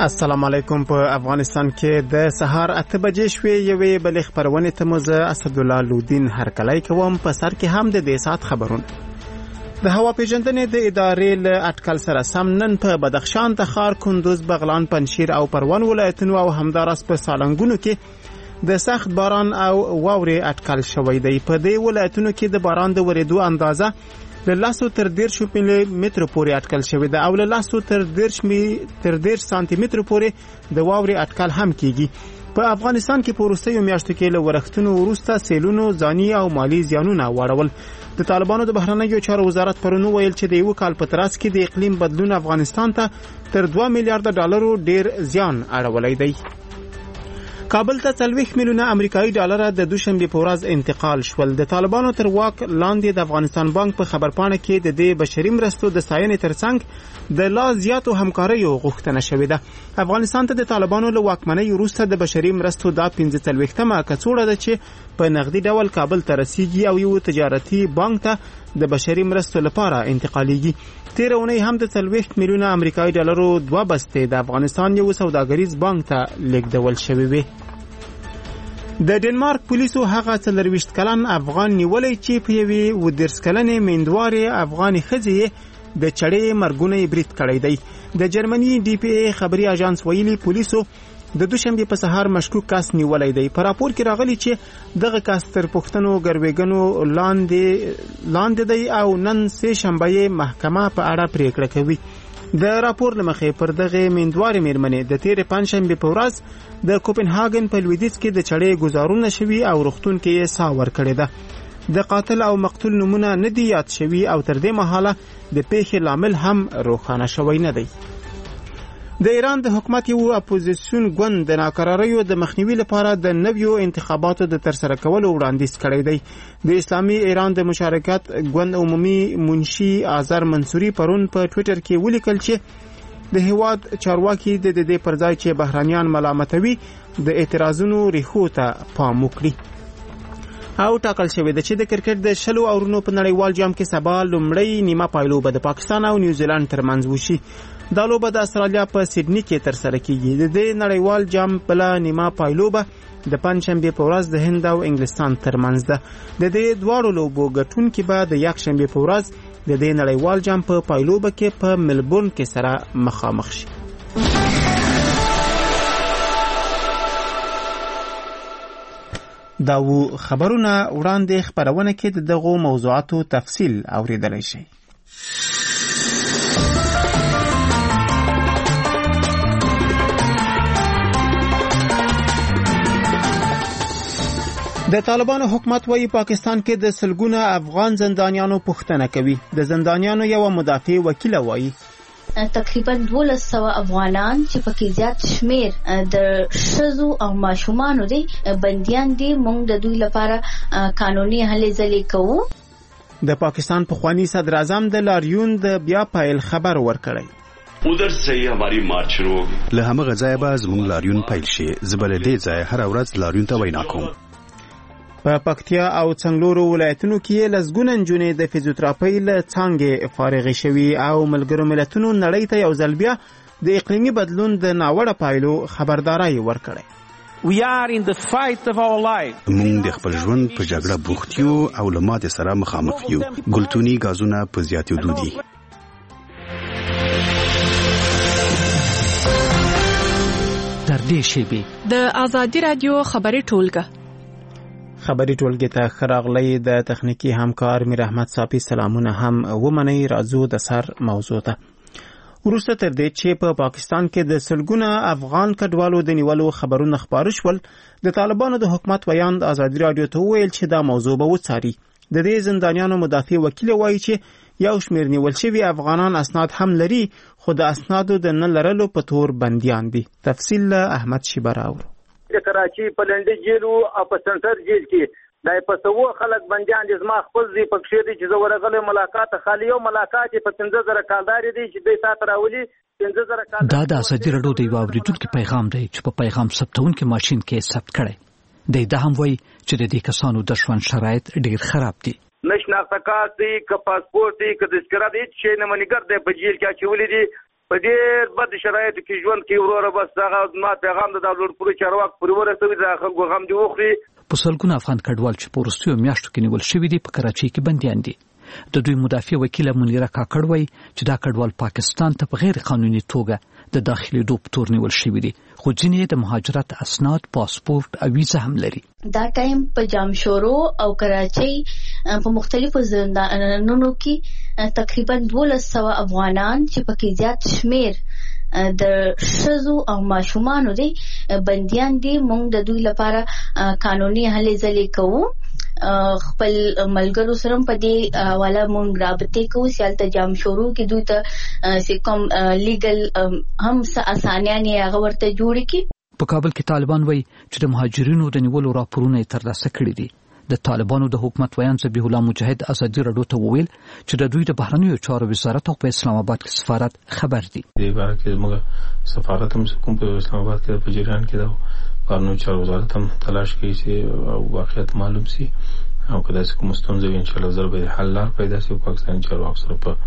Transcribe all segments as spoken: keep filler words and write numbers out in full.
السلام علیکم. په افغانستان کې د سهار اته بجې شوې یوې بلې خبرونه ته مزه اسدالله لودین هرکلی کوم. په سر کې هم د دې سات خبرونه. د هوا پیژندنې د ادارې له اټکل سره سم نن په بدخشان، تخار، کندوز، بغلان، پنجشیر او پروان ولایتونو او همداراز په سالنګونو کې د سخت باران او واورې اټکل شوی دی. په دې ولایتونو کې د باران د ورېدو اندازه له لاسو تر دیرش ملي متر پورې اټکل شوی دی او له لاسو تر دیرش تر دیرش سانتي متر پورې د واورې اټکل هم کیږي. په افغانستان کې په وروستیو میاشتو کې له ورښتونو وروسته سیلونو ځاني او مالی زیانونه واړول. د طالبانو د بهرنیو چارو وزارت پرون ویل چې د یو کال په تراس کې د اقلیم بدلون افغانستان ته تر دوه میلیارډ ډالرو ډیر زیان اړولی دی. کابل ته څلوېښت میلیونه امریکایي ډالر د دوشنبه په ورځ انتقال شول. د طالبانو تر واک لاندې د افغانستان بانک په خبرپاڼه کې د دې بشري مرستو د ستاینې ترڅنګ د لا زیاتو همکاریو غوښتنه شوې ده. افغانستان ته د طالبانو له واکمنۍ وروسته د بشري مرستو دا پنځه څلوېښتمه کڅوړه ده چې په نغدي ډول کابل ته رسیږي او یو تجارتي بانک ته د بشري مرستو لپاره انتقالیږي. تیر اونۍ هم د څلوېښت میلیونه امریکایي ډالرو دوه بستې د افغانستان یو سوداګریز بانک ته لیږدول شوې وې. د ډنمارک پولیسو هغه څلرویشت کلن افغان نیولې چې په یوې اووه دېرش کلنې میندوارې افغاني ښځې د چړې مرګونه برید کړی دی. د جرمني ډي پی ای خبري اژانس ویلي پولیسو د دوشنبه په سهار مشکوک کس نیولای دی. په راپور کې راغلی چې دغه کس تر پښتنو ګروېګنو لاندې لاندې دی او نن سه شنبه محکمه په اړه پریکړه کوي. د راپور لمخې پر دغه میندوارې میرمنې د تیر پنځشنبه په ورځ د کوپنهاګن په لویدیځ کې د چړې گزارونه شوي او روغتون کې یې ساه ورکړې ده. د قاتل او مقتول نمونه نه دی یاد شوي او تر دې مهاله د پیښې لامل هم روښانه شوی نه دی. د ایران د حکومت یو اپوزیسیون ګوند د ناکراریو د مخنیوي لپاره د نویو انتخاباتو د ترسره کولو وړاندیز کړی دی. د اسلامي ایران د مشارکت ګوند عمومي منشي آذر منصوري پرون په ټوئیټر کې ولیکل چې د هیواد چارواکي د دې پر ځای چې بهرانيان ملامتوي د اعتراضونو ریښو ته پام وکړي. او ټاکل شوی دی چې د کرکټ د شلو اورونو په نړیوال جام کې سبا لومړی نیمه پایلوبه د پاکستان او نیوزیلند ترمنځ وشي. دا لوبه د استرالیا په سیډني کې ترسره کیږي. د دې نړیوال جام بل نیمه پایلوبه د پنځشنبه په ورځ د هند او انګلستان ترمنځ ده. د دې دواړو لوبو ګټونکي به د یکشنبه په ورځ د دې نړیوال جام په پایلوبه کې په ملبورن کې سره مخامخ شي. دا و خبرونه وړاندې خبرونه کې د دغو موضوعاتو تفصیل اوریدلای شي. د طالبانو حکومت وايي پاکستان کې د سلګونه افغان زندانیانو پوښتنه کوي. د زندانیانو یو مدافع وکیل وايي تقریبا دولس سوه افغانان چې پکې زیات شمیر د ښځو او ماشومانو دي بنديان دي، موږ د دوی لپاره قانوني هلې ځلې کوو. د پاکستان پخوانی صدر اعظم د لاریون د بیا پایل خبر ورکړی. उधर से ही हमारी मार्च शुरू होगी. له همغه ځایه به زموږ لاریون پیل شي. زبل دې ځای هر ورځ لاریون ته وینا کوم. په پکتیا او څنګلورو ولایتونو کې لسګونه نجونې د فزیوتراپي له څانګې فارغې شوي او ملګرو ملتونو نړۍ ته یو ځل بیا د اقلیمي بدلون د ناوړه پایلو خبرداري ورکړې. We are in the fight of our life. موږ د خپل ژوند په جګړه بوخت یو او له ماتې سره مخامخ یو. ګلتوني غازونه په زیاتېدو دي. تر دې شیبې د آزادي رادیو خبري ټولګه خبري ټولګه ته خراغلی. د تخنیکی همکار میر احمد صافی سلامونه هم ومني. راځو د سر موضوع ته. وروسته تر دې چې په پاکستان کې د سلګونه افغان کډوالو د نیولو خبرونه خبر شول، د طالبانو د حکومت ویاند آزادي رادیو ته ویل چې دا موضوع به وڅاري. د دې زندانیانو مدافع وکیل وایي چې یو شمیر نیول شوی افغانان اسناد هم لري، خو د اسنادو د نه لرلو په تور بنديان دي. تفصیل احمد شیبراو. د کراچي په لنډي جیل او په سنټر جیل کې دای په سوو خلک بنديان دي. زما خپل دی په کښې دي چې زه ورغله ملاقات خالی او ملاقات په پنځه زره کالداري دي چې دوی سات راولي پنځه زره کال. دا د اسدي رډو دی واوریدونکو پیغام دی چې په پیغام ثبتونکو ماشين کې ثبت کړي. د دې هم وایي چې د دې کسانو د ژوند شرایط ډیر خراب دي. نشناخته کارت دی که پاسپورت دی که تذکره دی چې نه منیګر دی په جیل کې اچولې دي. په ډېر بد شرایطو کې ژوند کوي وروره. بس دغه ما پیغام د دولت پورې چارواکو پورې ورسوي، د خلکو غم دې وخوري. په سلګونه افغان کډوال چې په وروستیو میاشتو کې نیول شوي دي په کراچۍ کې بندیان دي. د دوی مدافع وکیله منیره کاکړ وایي چې دا کډوال پاکستان ته په غیر قانوني توګه د داخلي دوب تور نیول شوي دي، خو ځینې د مهاجرت اسناد، پاسپورت او ویزه هم لري. دا ټایم په جامشورو او کراچۍ په مختلفو زندانونو کې تقریبا دولس سوه افغانان چې پکې زیات شمیر د ښځو او ماشومانو دي بندیان دي. موږ د دوی لپاره قانوني هلې ځلې کوو، خپل ملګرو سره په دې حواله مونږ رابطې کوو چې هلته جام شروع کې دوی ته کوم لیګل هم څه اسانیانې هغه ورته جوړې کړي. په کابل کې طالبان وایي چې د مهاجرینو د نیولو راپورونه یې ترلاسه کړي دي. د طالبانو د حکومت ویان ذبیح الله مجاهد ازادي راډیو ته وویل چې د دوی د بهرنیو چارو وزارت او په اسلام آباد کې سفارت خبر دي. د باره کې موږ سفارت هم کوم په اسلام آباد کې په جریان کې دا بهرنیو چارو وزارت هم تلاش کوي چې واقعیت معلوم شي او کله چې کوم ستونزه وي ان شاء الله زر به حل لار پیدا شي. پاکستان چارواکو سره په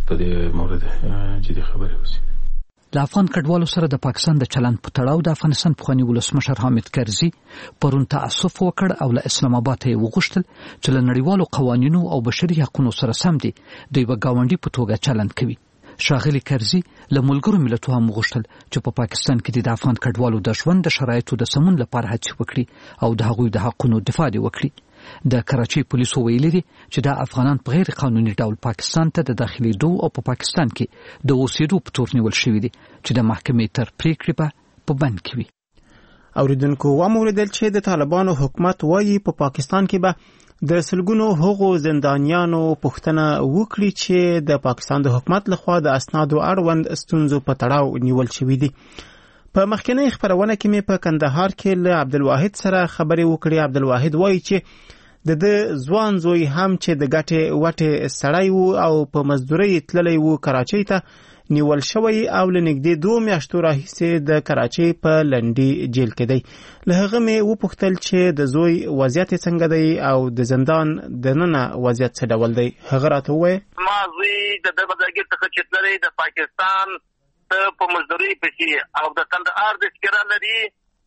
دې مورد جدي خبرې وشي. د افغان کډوالو سره د پاکستان د چلند په تړاو د افغانستان پخوانی ولسمشر حامد کرزي پرون تعصف وکړ او له اسلام آباد ته وغوښتل چې له نړیوالو قوانینو او بشري حقوقو سره سم دي د یو ګاونډي په توګه چلند کوي. شاغلي کرزي له ملګرو ملتونو هم وغوښتل چې په پاکستان کې د افغان کډوالو د ژوند د شرایطو د سمون لپاره هڅې وکړي او د هغوی د حقوقو دفاع وکړي. د کراچۍ پولیسو ویلي دي چې دا افغانان په غیر قانوني ډول پاکستان ته د داخليدو او په پاکستان کې د اوسېدو په تور نیول شوي دي چې د محکمې تر پریکړې به په بند کې وي. اوریدونکو وموریدل چې د طالبانو حکومت وایي په پاکستان کې به د سلګونو هغو زندانیانو پوښتنه وکړي چې د پاکستان د حکومت لخوا د اسنادو اړوند ستونزو په تړاو نیول شوي دي. په مخکنی خبرونه کې مې په کندهار کې له عبدالواحد سره خبرې وکړې. عبدالواحد وایي چې د د ځوان زوی هم چې د ګټې وټې سړی وو او په مزدورۍ تللی وو کراچۍ ته نیول شوی او له نږدې دوه میاشتو راهیسې د کراچۍ په لنډي جیل کې دی. له هغه مې وپوښتل چې د زوی وضعیت څنګه دی او د زندان دننه وضعیت څه ډول دی. هغه راته وویل ما زوی د دغه ځای څخه چې تللی د پاکستان ته په مزدورۍ پسې او د کندهار د سکره لري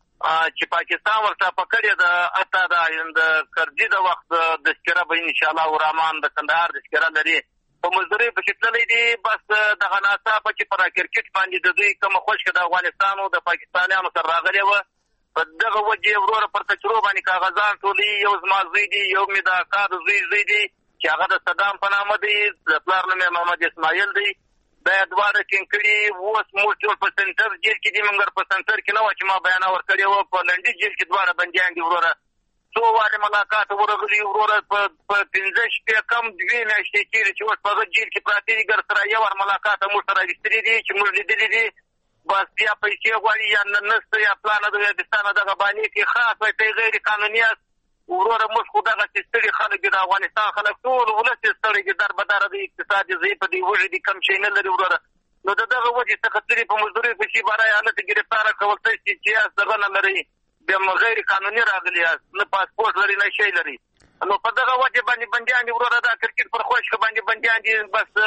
چې پاکستان ورته پکړی د اته د کرزي د وخت د سکره به ان شاء الله ورحمان د کندهار د سکره لري په مزدورۍ پسې تللی دي. بس دغه ناڅاپه چې پر کرکټ باندې د دوی کوم خوشک د افغانستان او د پاکستانیانو سره راغلی و په دغه وجه وروره پر کچرو باندې کاغذان ټولي یو زما زوی دی یو مې د اکا د زوی زوی دی چې هغه د صدام په نامه دی د پلار نوم محمد اسماعیل دی. دا دواړه کینکړي اوس موږ ټول په سنټر جیل کې دي مګر په سنټر کې نه و چې ما بیان ورکړی و په لنډي جیل کې دواړه بندیان دي وروره. څو وارې ملاقات ورغلي وروره په پنځه شپې کم دوې میاشتې تېرې چې اوس په هغه جیل کې پراته دي ګر سره یو وار ملاقات موږ سره اخیستلي دي چې موږ لیدلي دي. بس بیا پیسې غواړي یا نسته یا پلانه د ویبستانه دغه باندې کې خاص وایي ته غیر قانوني یاست وروره. موږ خو دغه ستړي خلک د افغانستان خلک ټول ولس ستړي دي در بدره د اقتصاد ضعیف دي وږي دي کم شی نه لري وروره. نو د دغه وجې څخه تللي په مزدورۍ پسې برای حالت ګرفتاره کول ته چې یاست دغه نه لرئ بیا غیر قانوني راغلي یاست نه پاسپورټ لري نه شی لري. نو په دغه وجه باندې بندیان دي وروره. دا کرکټ پر خوشکه باندې بندیان دي.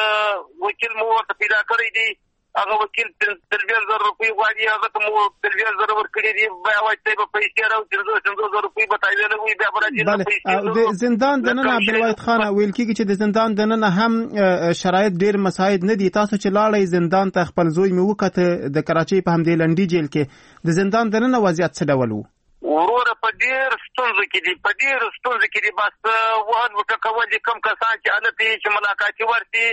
بس وکیل مو ورته پیدا کړی دی هغه وکیل تلویز زر روپۍ غواړي هغه ته مو تلویز زر ورکړي دي بیا وایي ته به پیسې راوځي زه پنځوس زره روپۍ به تاییدلی وي بیا به راځي. د زندان دننه عبدالواحد خان ویل کېږي چې د زندان دننه هم شرایط ډېر مساعد نه دي. تاسو چې لاړئ زندان ته خپل زوی مې وکته د کراچۍ په همدې لنډي جیل کې د زندان دننه وضعیت څه ډول و؟ وروره په ډېر ستونزو کې دي په ډېرو ستونزو کې دي. بس وهل وټکول دي کوم کسان چې هلته یې چې ملاقاتي ورسي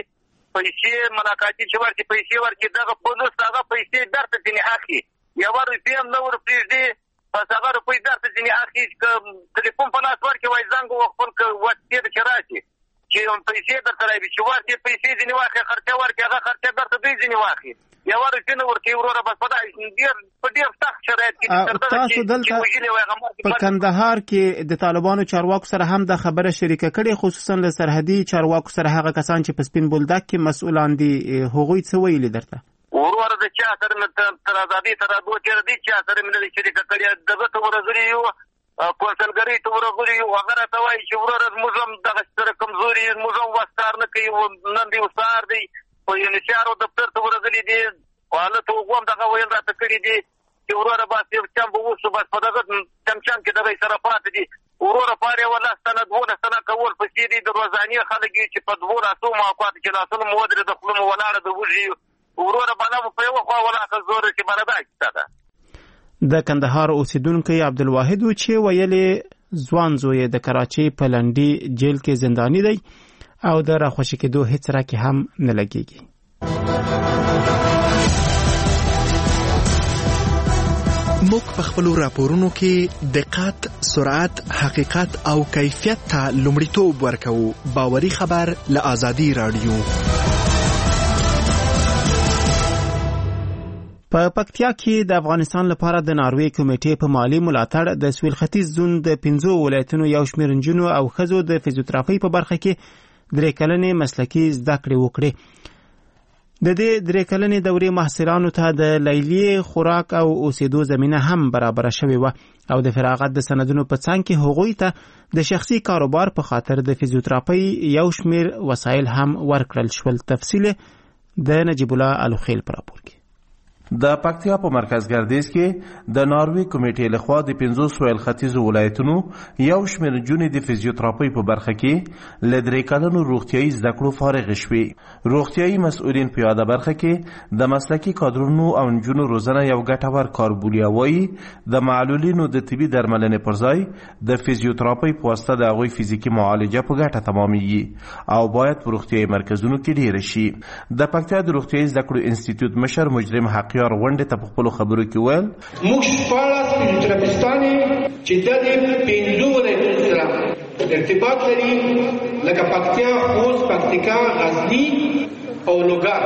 پیسې ملاقاتي چې ورکړي پیسې ورکړي دغه پولیس هغه پیسې درته ځینې اخلي یوه روپۍ هم نه ورپرېږدي. بس هغه روپۍ درته ځینې اخلي که تلیفون په لاس ورکړي وایي زنګ وخپل وسیې ده چې راشي چې پیسې درته رایبي چې ورکړي پیسې ځینې واخلي خرچه ورکړي هغه خرچه درته دوی ځینې واخلي یوه روپۍ نه ورکوي وروره. بس په ډېر په ډېر سخت شرایط کې تاسو دلته په کندهار کې د طالبانو چارواکو سره هم دا خبره شریکه کړې خصوصا له سرحدي چارواکو سره هغه کسان چې په سپین بولدک کې مسؤلان دي هغوی څه ویلي درته؟ وروره د چا سره مې تر ازادۍ تر دوه تېره دي چا سره مې نه دي شریکه کړې. دغه ته ورغلي یو کونسلګرۍ ته ورغلي یو هغه راته وایي چې وروره زموږ هم دغه سره کمزوري زموږ هم وس کار نه کوي نن دی سهار دی په یونیسیارو دفتر ته ورغلي دي حالت وګوم دغه ویل راته کړي دي چې وروره بس یو چم به وشو بس په دغه چمچم کې دغه سره پاتې دي وروره پاره ولا ستنه دوه ستنه کول پکې دي د روزاني خلک چې په دوه راتو موقعات کې راتلو مودره د خپل ولاړه د وږي وروره بالا په یو خوا ولا خزور چې بلدا کیسه د کندهار اوسیدونکو عبدالواحد چې ویلې ځوان زوی د کراچۍ په لنډي جیل کې زندانی دی او د راخوشي کېدو هیڅ راکې هم نه لګیږي. موږ په خپل راپورونو کې دقت، سرعت، حقیقت او کیفیت ته لومړیتوب ورکوو. باوري خبر له آزادي رادیو. په پکتیا کې د افغانستان لپاره د ناروې کمیټې په مالی ملاتړ د سویل ختیځ زون د پنځو ولایتونو یو شمېر نجونو او ښځو د فزیوتراپۍ په برخه کې درې کلنې مسلکي زده کړې وکړې. د دې درې کلنې دورې محصلانو ته د لیلیې خوراک او اوسېدو زمینه هم برابره شوې وه او د فراغت د سندونو په څنګ کې هغوی ته د شخصي کاروبار په خاطر د فزیوتراپۍ یو شمېر وسایل هم ورکړل شول. تفصیل د نجیب الله الوخیل په راپور کې. د پکتیا په مرکز ګردیز کې د ناروې کمیټې لخوا د پنځو سویل ختیځو ولایتونو یو شمېر نجونې د فزیوتراپۍ په برخه کې له درې کلنو روغتیایي زده کړو فارغې شوې. روغتیایي مسؤلین په یاده برخه کې د مسلکي کادرونو او نجونو روزنه یو ګټور کار بولي. وایي د معلولینو د طبي درملنې پر ځای د فزیوتراپۍ په واسطه د هغوی فزیکي معالجه په ګټه تمامیږي او باید په روغتیایي مرکزونو کې ډیره شي. د پکتیا د روغتیایي زده کړو انسټیټیوټ مشر مجرم حقیار غونډې ته په خپلو خبرو کې ویل موږ شپاړس فزیوتراپیستانې چې د دې پنځو ولایتونو سره ارتباط لري لکه پکتیا، خوست، پکتیکا، غزني او لوګر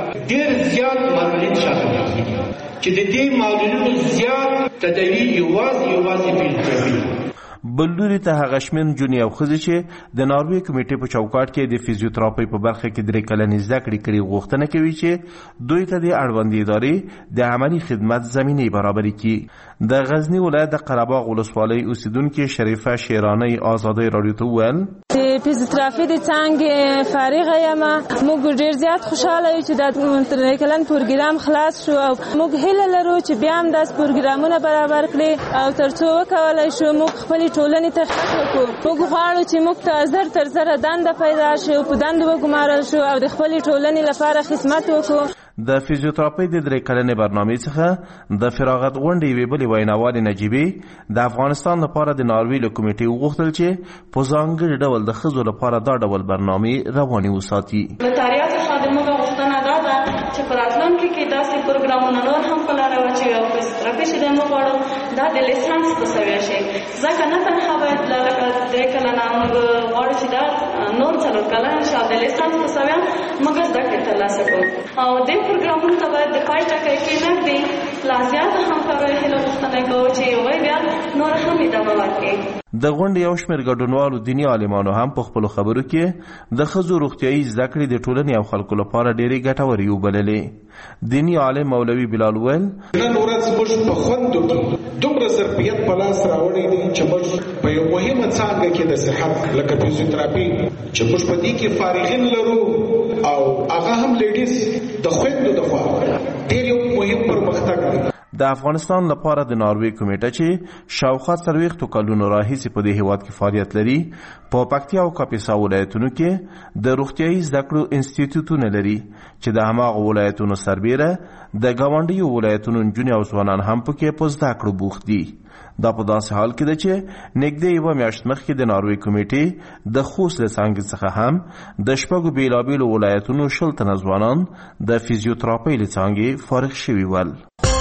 ډېر زیات معلولین شامل دي چې د دې معلولینو زیات تداوي یوازې یوازې فزیوتراپي. بل لوري ته هغه شمېر نجونې او ښځې چې د ناروې کمیټې په چوکاټ کې د فزیوتراپۍ په برخه کې درې کلنې زده کړې کړي غوښتنه کوي چې دوی ته د اړوندې ادارې د عملي خدمت زمینې برابرې کړي. د غزني ولایت د قرهباغ ولسوالۍ اوسیدونکې شریفه شیرانۍ آزادۍ راډیو ته وویل د فزیوتراپي د څانګې فارغه یم. موږ ډېر زیات خوشحاله یو چې د درې کلن پروګرام خلاص شو او موږ هیله لرو چې بیا هم داسې پروګرامونه برابر کړي او تر څو وکولی شو موږ خپلې ټولنې ته خدمت وکړو. موږ غواړو چې موږ ته زر تر زره دنده پیدا شي او په دندو وګمارل شو او د خپلې ټولنې لپاره خدمت وکړو. د فزیوتراپۍ د درې کلنې برنامې څخه د فراغت غونډې یوې بلې ویناوالې نجیبې د افغانستان لپاره د ناروې له کمیټې وغوښتل چې په ځانګړي ډول د ښځو لپاره دا ډول برنامې روانې وساتي. له تاریخ څخه د موږ غوښتنه دا ده چې په راتلونکي کې داسې پروګرامونه نور هم په لاره واچوي او فزیوتراپي چې موږ غواړو دا د لیسانس په سویه شي. ځکه نه تنها باید لکه درې کلنه موږ غواړو چې دا نور څلور کلن شي او د لیسانس په سویه موږ زده کړې ترلاسه کړو او دې پروګرامونو ته باید د پای ټکی کې نږدې لا زیاته همکارۍ هیله غوښتنه کوو چې هغوی بیا نور هم ادامه ورکړي. د غونډې یو شمېر ګډونوالو دیني عالمانو هم په خپلو خبرو کې د ښځو روغتیایي زده کړې د ټولنې او خلکو لپاره ډېرې ګټورې وبللې. دیني عالم مولوي بلال ویل نن ورځ موږ په خوندو کې دومره ظرفیت په لاس راوړی دی چې موږ په یو مهمه څانګه کې د صحت لکه فزیوتراپي چې موږ په دې کې فارغین لرو او هغه هم لیډیز د خویندو د خوا ډېر یو مهم پرمختګ دی. د افغانستان لپاره د ناروې کمیټه چې شاوخوا څلوېښتو کلونو راهیسې په دې هېواد کې فعالیت لري په پکتیا او کاپیسا ولایتونو کې د روغتیایي زده کړو انسټیټیوټونه لري چې د هماغو ولایتونو سربیره د ګاونډیو ولایتونو نجونې او ځوانان هم پکې په زده کړو بوخت دي. دا په داسې حال کې ده چې نږدې یوه میاشت مخکې د ناروې کمیټې د خوست له څانګې څخه هم د شپږو بېلابېلو ولایتونو شل تنه ځوانان د فزیوتراپۍ له څانګې فارغ شوي ول.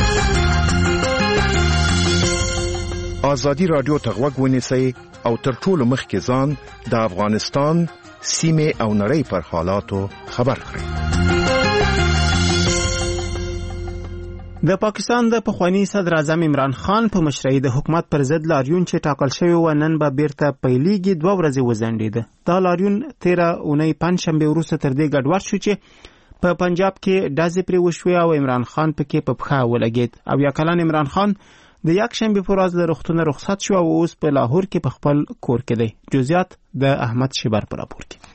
آزادی رادیو ته غوږ ونیسئ او تر ټولو مخکې ځان د افغانستان سیمې او نړۍ پر حالاتو خبر کړئ. د پاکستان د پخوانی صدر اعظم عمران خان په مشرۍ د حکومت پر ضد لاریون چې ټاکل شوی و نن به بیرته پیلېږي دوه ورځې وځنډېده. دا لاریون تیره اونۍ پنجشنبې وروسته تر دې ګډوډ شو چې په پنجاب کې ډزې پرې وشوې او عمران خان پکې په پښه ولګېد. او یا کلن عمران خان د یک شنبه پر ورځ له روغتونه رخصت شو او اوس په لاهور کې په خپل کور کې دی. جزئیات د احمد شیبر پر راپور کې.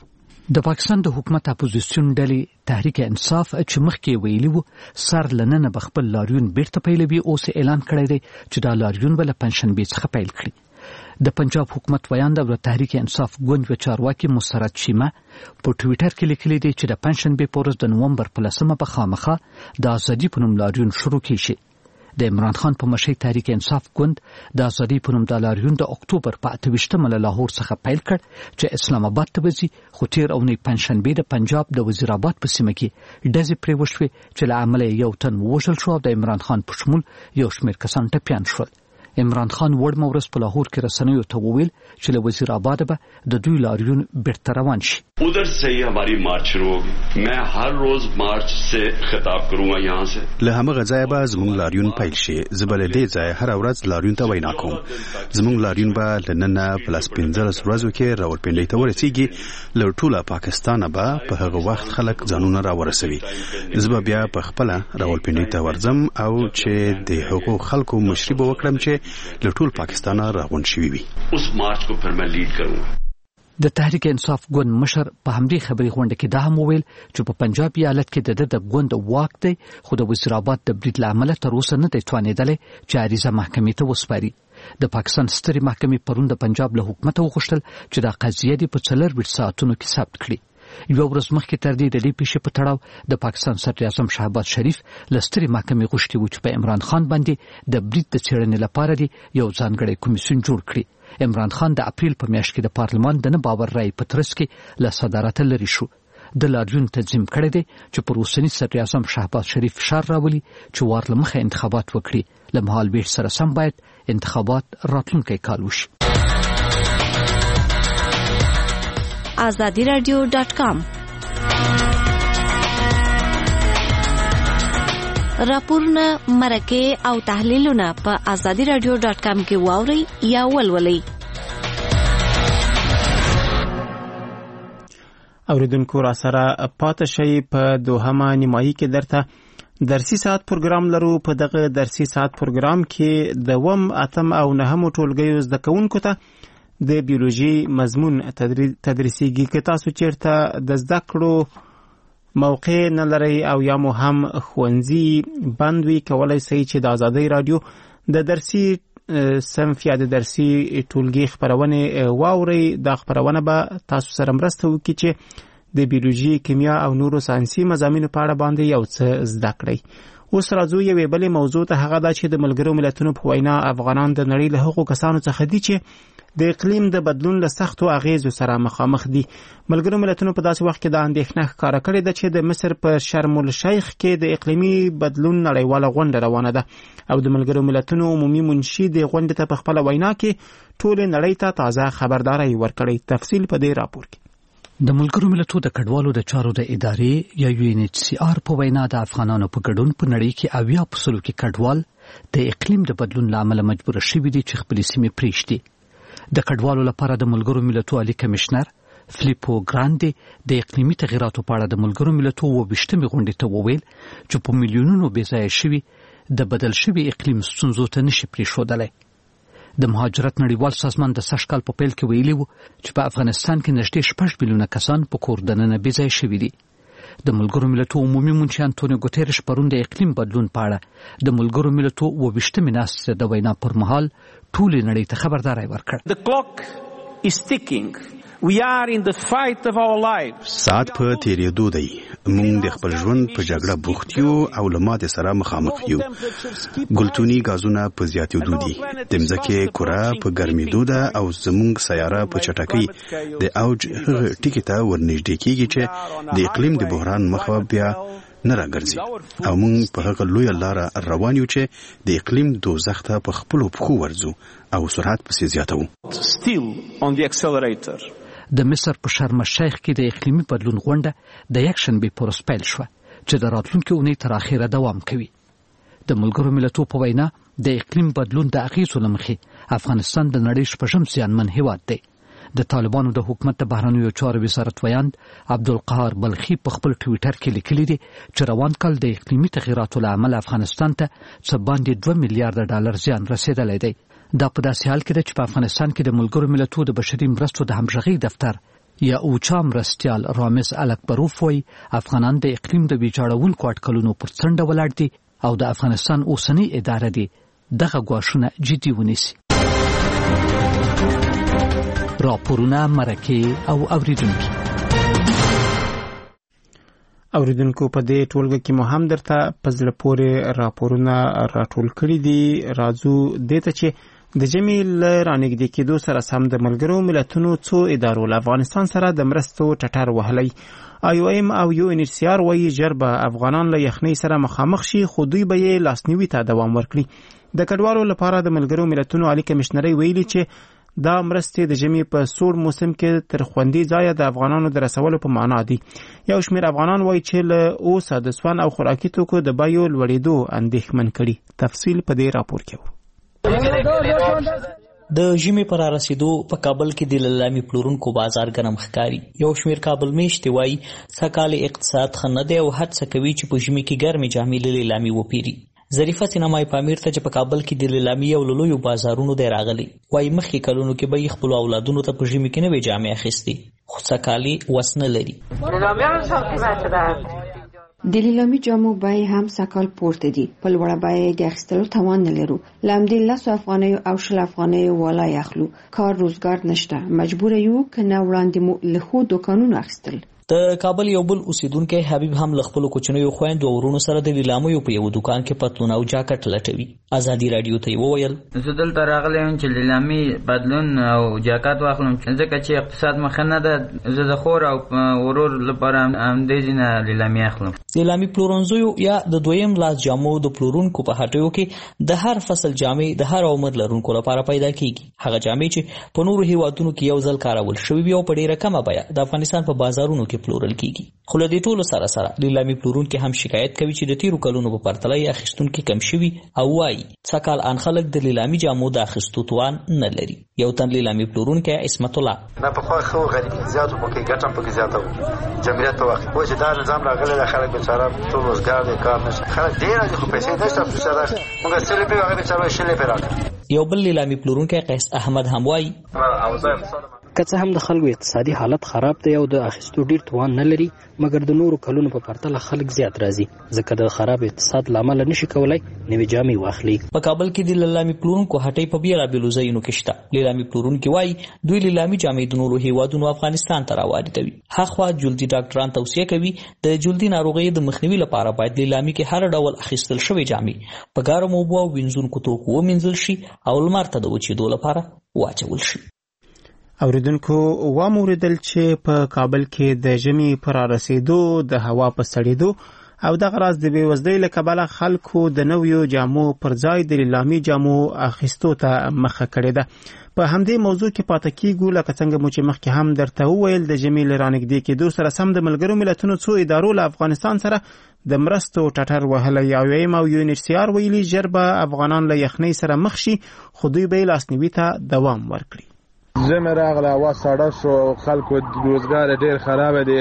د پاکستان د حکومت اپوزیسیون ډلې تحریک انصاف چې مخکې ویلي وو سر لننه بخپل لاریون بیرته پیلوي اوس اعلان کړی دی چې دا لاریون به له پنځشنبې څخه پیل کړي. د پنجاب حکومت ویاند او تحریک انصاف ګوند و چارواکي مسرت شیمه په ټویټر کې لیکلي دي چې د پنځشنبې په ورځ د نومبر په لسمه په خامخه د ازادي په نوم لاریون شروع کیږي. د عمران خان په مشرۍ تحریک انصاف ګوند د ازادي په نوم د لاریون د اکتوبر په اته ویشتمه له لاهور څخه پیل کړ چې اسلام آباد ته وځي، خو تیر اونۍ پنځشنبې د پنجاب د وزیر آباد په سیمه کې ډزې پرې وشوې چې له امله یو تن ووژل شو او د عمران خان په شمول یو شمېر کسان ټپیان شول. عمران خان وړمه ورځ په لاهور کې رسنیو ته وویل چې له وزیر آباد به د دوی لاریون بیرته روان شي. उधर से ही हमारी मार्च शुरू होगी. मैं हर रोज मार्च से खिताब करूंगा यहाँ से. له همغه ځای به زموږ لاریون پیل شي. زبل دې ځای هر ورځ لاریون ته وینا کوم. زموږ لاریون به لننه پلاس پنځلس ورځو کې راولپنډۍ ته ورسیږي. له ټوله پاکستان به په هغه وخت خلک ځانونه راورسوي. زه بیا په خپل راولپنډۍ ته ورځم او چې د هغو خلکو مشري به وکړم چې له ټول پاکستان راغون شوي وي. उस मार्च को फिर मैं लीड करूंगा. د تحریک انصاف ګوند مشر په همدې خبري غونډه کې دا هم وویل چې په پنجاب ایالت کې د د ګوند واک دی، خو د وزیر آباد د برید له امله تر اوسه نه دی توانېدلی چې عریضه محکمې ته وسپاري. د پاکستان سترې محکمې پرون د پنجاب له حکومت وغوښتل چې دا قضیه دې په څلرویشت ساعتونو کې ثبت کړي. یوه ورځ مخکې تر دې د دې پیښې په تړاو د پاکستان صدر اعظم شهباز شریف له سترې محکمې غوښتي وو چې په عمران خان باندې د برید د څېړنې لپاره دی یو ځانګړی کمیسیون جوړ کړي. عمران خان د اپریل په میاشت کې د پارلمان د نه باور رایې په ترڅ کې له صدارته لرې شو. د لاریون تنظیم کړی دی چې پر اوسني صدر اعظم شهباز شریف فشار راولي چې وار له مخه انتخابات وکړي. له مهال ویش سره سم باید انتخابات راتلونکی کال وشي. آزادی رادیو ډاټ کام راپورونه، مرکې او تحلیلونه په آزادی رادیو ډاټ کام کې واورئ یا ولولئ. اوریدونکو را سره پاتې شئ. په دوهمه نیمایي کې درته درسي ساعت پروګرام لرو. په دغه درسي ساعت پروګرام کې د وم اتم او نهمو ټولګیو زده کوونکو ته د بیولوژي مضمون تدریسیږي. که تاسو چیرته د زده کړو موقع نه لرئ او یا مو هم ښوونځي بند وي، کولی شئ چې د ازادۍ رادیو د درسي صنف یا د درسي ټولګي خپرونې واورئ. دا خپرونه به تاسو سره مرسته وکړي چې د بیولوژي، کیمیا او نورو ساینسي مضامینو په اړه باندې یو څه زده کړئ. اوس راځو یوې بلې موضوع ته، هغه دا چې د ملګرو ملتونو په وینا افغانان د نړۍ له هغو کسانو څخه دي چې د اقلیم د بدلون له سختو اغیزو سره مخامخ دي. ملګرو ملتونو په داسې وخت کې د اندېښنه ښکاره کړې ده چې د مصر په شرم الشیخ کې د اقلیمي بدلون نړیواله غونډه روانه ده او د ملګرو ملتونو عمومي منشي د غونډې ته په خپله وینا کې ټولې نړۍ ته تازه خبرداری ورکړی. تفصیل په دې راپور کې. د ملګرو ملتونو د کډوالو د چارو د ادارې یا یو ان ایچ سی آر په وینا د افغانانو په ګډون په نړۍ کې اویا په سلو کې کډوال د اقلیم د بدلون له امله مجبور شوي دي چې خپلې سیمې پرېږدي. د کډوالو لپاره د ملګرو ملتونو عالی کمشنر فلیپو ګراندې د اقلیمي تغیراتو په اړه د ملګرو ملتونو اوویشتمې غونډې ته وویل چې په میلیونونو بېځایه شوي د بدل شوي اقلیم ستونزو ته نشي پرېښودلی. د مهاجرت نړیوال سازمان د سږ کال په پیل کې ویلي وو چې په افغانستان کې نږدې شپږ میلیونه کسان په کور دننه بېځایه شوي دي. د ملګرو ملتونو عمومي منشي انټونیو ګوتریش پرون د اقلیم بدلون په اړه د ملګرو ملتونو اوویشتمې ناستې د وینا پر مهال ټولې نړۍ ته خبرداری ورکړ. The clock is ticking. We are in the fight of our lives. ساعت په تیریدو دی. موږ د خپل ژوند په جګړه بوخت یو او له ماتې سره مخامخ یو. ګلتوني غازونه په زیاتېدو دي. د مځکې کره په ګرمېدو ده او زموږ سیاره په چټکۍ د اوج هغه ټکي ته ورنږدې کېږي چې د اقلیم د بحران مخه بیا نه راګرځي او موږ په هغه لویه لاره روان یو چې د اقلیم دوزخ ته په خپلو پښو ورځو او سرعت پسې زیاتوو. Still on the accelerator. د مصر په شرم الشیخ کې د اقلیمي بدلون غونډه د یکشنبې په ورځ پیل شوه چې د راتلونکي اونۍ تر اخره دوام کوي. د ملګرو ملتونو په وینا د اقلیم بدلون د اغیزو له مخې افغانستان د نړۍ شپږم زیانمن هیواد دی. د طالبانو د حکومت د بهرنیو چارو وزارت ویاند عبدالقهار بلخي په خپل ټویټر کې لیکلي دي چې روان کال د اقلیمي تغیراتو له امله افغانستان ته څه باندې دوه میلیارډ ډالر زیان رسېدلی دی. دا په داسې حال کې ده چې په افغانستان کې د ملګرو ملتونو د بشري مرستو د همغږۍ دفتر یا اوچا مرستیال رامز الکبروف وایي افغانان د اقلیم د ویجاړونکو اټکلونو پر څنډه ولاړ دي او د افغانستان اوسنۍ اداره دي دغه ګواښونه جدي ونیسي. راپورونه، مرکې او اوریدونکي اوریدونکو په دې ټولګه کې مو هم درته په زړه پورې راپورونه راټول کړي دي. راځو دې ته چې د ژمي له رانږدې کېدو سره سم د ملګرو ملتونو څو ادارو له افغانستان سره د مرستو ټټر وهلی. آی او ایم او یو ان ایچ سی آر وایي ژر به افغانان له یخنۍ سره مخامخ شي، خو دوی به یې لاسنیوي ته دوام ورکړي. د کډوالو لپاره د ملګرو ملتونو عالی کمشنري ویلي چې دا مرستې د ژمي په سوړ موسم کې تر خوندي ځایه د افغانانو د رسولو په معنا دي. یو شمېر افغانان وایي چې له اوسه د سون او خوراکي توکو د بیو لوړېدو اندېښمن کړي. تفصیل په دې راپور کې و. د ژمي پر رسیدو په کابل کې د لیلامي پلورونکو بازار ګرم ښکاري. یو شمېر کابل میشتي وایي سږکال اقتصاد ښه نه دی او هڅه کوي چې په ژمي کې ګرمې جامې له لیلامي وپیري. ظریفه سینمای پامیر ته چې په کابل کې د لیلامي او لویو بازارونو دی راغلی، وایي مخکې کلونو کې به یې خپلو اولادونو ته په ژمي کې نوې جامې اخیستې، خو سږکال یې وس نه لري. د لیلامي جامو بیې هم سږکال پورته دي. په لوړه بیه د اخیستلو توان نه لرو. له همدې لسو افغانیو او شل افغانیو والا یې اخلو. کار روزګار نشته، مجبور یو که نه وړاندې مو له ښو دوکانونو اخیستل. د کابل یو بل اوسیدونکی حبیب هم له خپلو کوچنیو خویندو او ورونو سره د لیلامیو په یو دوکان کې پتلون او جاکټ لټوي. ازادي راډیو ته یې وویل زه دلته راغلی یم چې لیلامي پتلون او جاکټ واخلم ځکه چې اقتصاد مخه نه ده. زه د خور او ورور لپاره همدې ځینه لیلامي اخلم. لیلامي پلورنځیو یا د دویم لاس جامو د پلورونکو په هټیو کې د هر فصل جامې د هر عمر لرونکو لپاره پیدا کیږي. هغه جامې چې په نورو هیوادونو کې یو ځل کارول شوي وي او په ډیره کمه بیه د افغانستان په بازارونو کې پلورل کیږي. خو له دې ټولو سره سره لیلامي پلورونکي هم شکایت کوي چې د تیرو کلونو په پرتله یې اخیستونکي کم شوي او وایي سږکال ان خلک د لیلامي جامو د اخیستو توان نه لري. یو تن لیلامي پلورونکی عصمت الله دا پخوا خو غریب زیاتو پکې ګټم پکې زیاته و جمعیت په وخت و چې دا نظام راغلی د خلک بیچاره ټول روزګار دی، کار نشته، خلک ډېر دي خو پیسې نشته. بیچاره موږ سلې په هغه بیچاره شلې په راکړه. یو بل لیلامي پلورونکی قیس احمد هم وایي که څه هم د خلکو اقتصادي حالت خراب دی او د اخیستو ډیر توان نه لري، مګر د نورو کلونو په پرتله خلک زیات راځي ځکه د خراب اقتصاد لامل نشي کولای نوې جامې واخلي. په کابل کې د لیلامي پلورونکو هټۍ په بیلابېلو ځایونو کې شته. لیلامي پلورونکي وایي دوی لیلامي جامې د نورو هیوادونو افغانستان ته راواردوي. هاخوا جلدي ډاکټران توصیه کوي د جلدي ناروغیو د مخنیوي لپاره باید لیلامي کې هر ډول اخیستل شوی جامې په ګرمو اوبو او وینځونکو توکو ومینځل شي او لمر ته د وچېدو لپاره واچول شي. اوریدونکو واموریدل چې په کابل کې د ژمي پر رسیدو د هوا په سړېدو او دغه راز د بېوزلۍ له کبله خلکو د نویو جامو پر ځای د لیلامي جامو اخیستو ته مخه کړې ده. په همدې موضوع کې پاتې کیږو لکه څنګه مو چې مخکې هم درته وویل د ژمي له رانږدې کېدو سره سم د ملګرو ملتونو څو ادارو له افغانستان سره د مرستو ټټر وهلی. او یو او یو ان ایچ سی آر ویلي ژر به افغانان له یخنۍ سره مخ شي، خو دوی به یې لاسنیوي ته دوام ورکړي. ژمی راغله، هوا سړه شو، خلکو روزګار ډېر خرابه دی.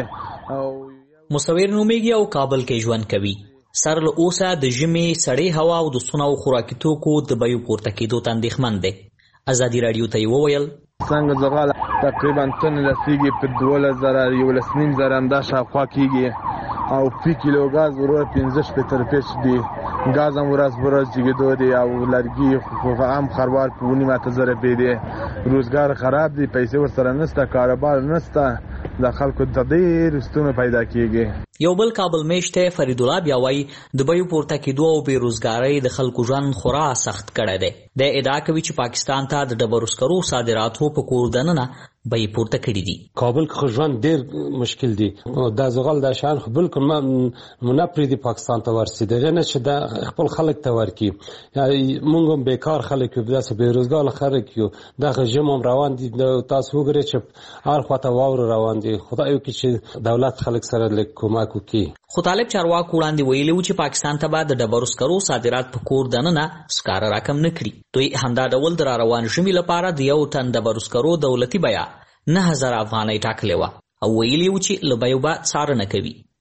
مصور نومیږي او کابل کې ژوند کوي. سر له اوسه د ژمي سړې هوا او د سون او خوراکي توکو د بیو پورته کېدو ته اندېښمن دی. ازادي راډیو ته یې وویل څنګه زغال تقریبا تن رسیږي په دولس زره یولس نیم زره همدا شاوخوا کېږي او فی کیلو غاز ورور پنځه شپېته روپۍ دی. غاز هم ورځ ورځ جګېدو دی او لرګي هم خروار په نیم اته زره روپۍ دی. روزګار خراب دی، پیسې ورسره نشته، کاروبار نشته، د خلکو ته ډېر ستونزې پیدا کېږي. یو بل کابل میشته فرید الله بیا وایي د بیو پورته کېدو او بېروزګارۍ د خلکو ژوند خورا سخت کړی دی. د ادعا کوي چې پاکستان ته د ډبرو سکرو صادراتو په کور دننه بیې پورته کړي دي. کابل کې ژوند ډېر مشکل دی. دا زغال دا شان خو بالکل نه پرېږدي پاکستان ته ورسي، دغه نه چې دا خپل خلک ته ورکړي. موږ هم بیکار خلک یو، داسې بېروزګاره خلک یو. دغه ژمی هم روان دي، تاسو وګورئ چې هر خواته واوره روان دي. خدای وکړي چې دولت خلک سره لږ کومک وکړي. خو طالب چارواکو وړاندې ویلي و چې پاکستان ته به د ډبرو سکرو صادرات په کور دننه سکاره راکم نه کړي. دوی همدا ډول د را روان ژمي لپاره د یو ټن ډبرو سکرو دولتي بیه نه هزار افغانۍ ټاکلې وه او ویلي و چې له بیو به څارنه کوي.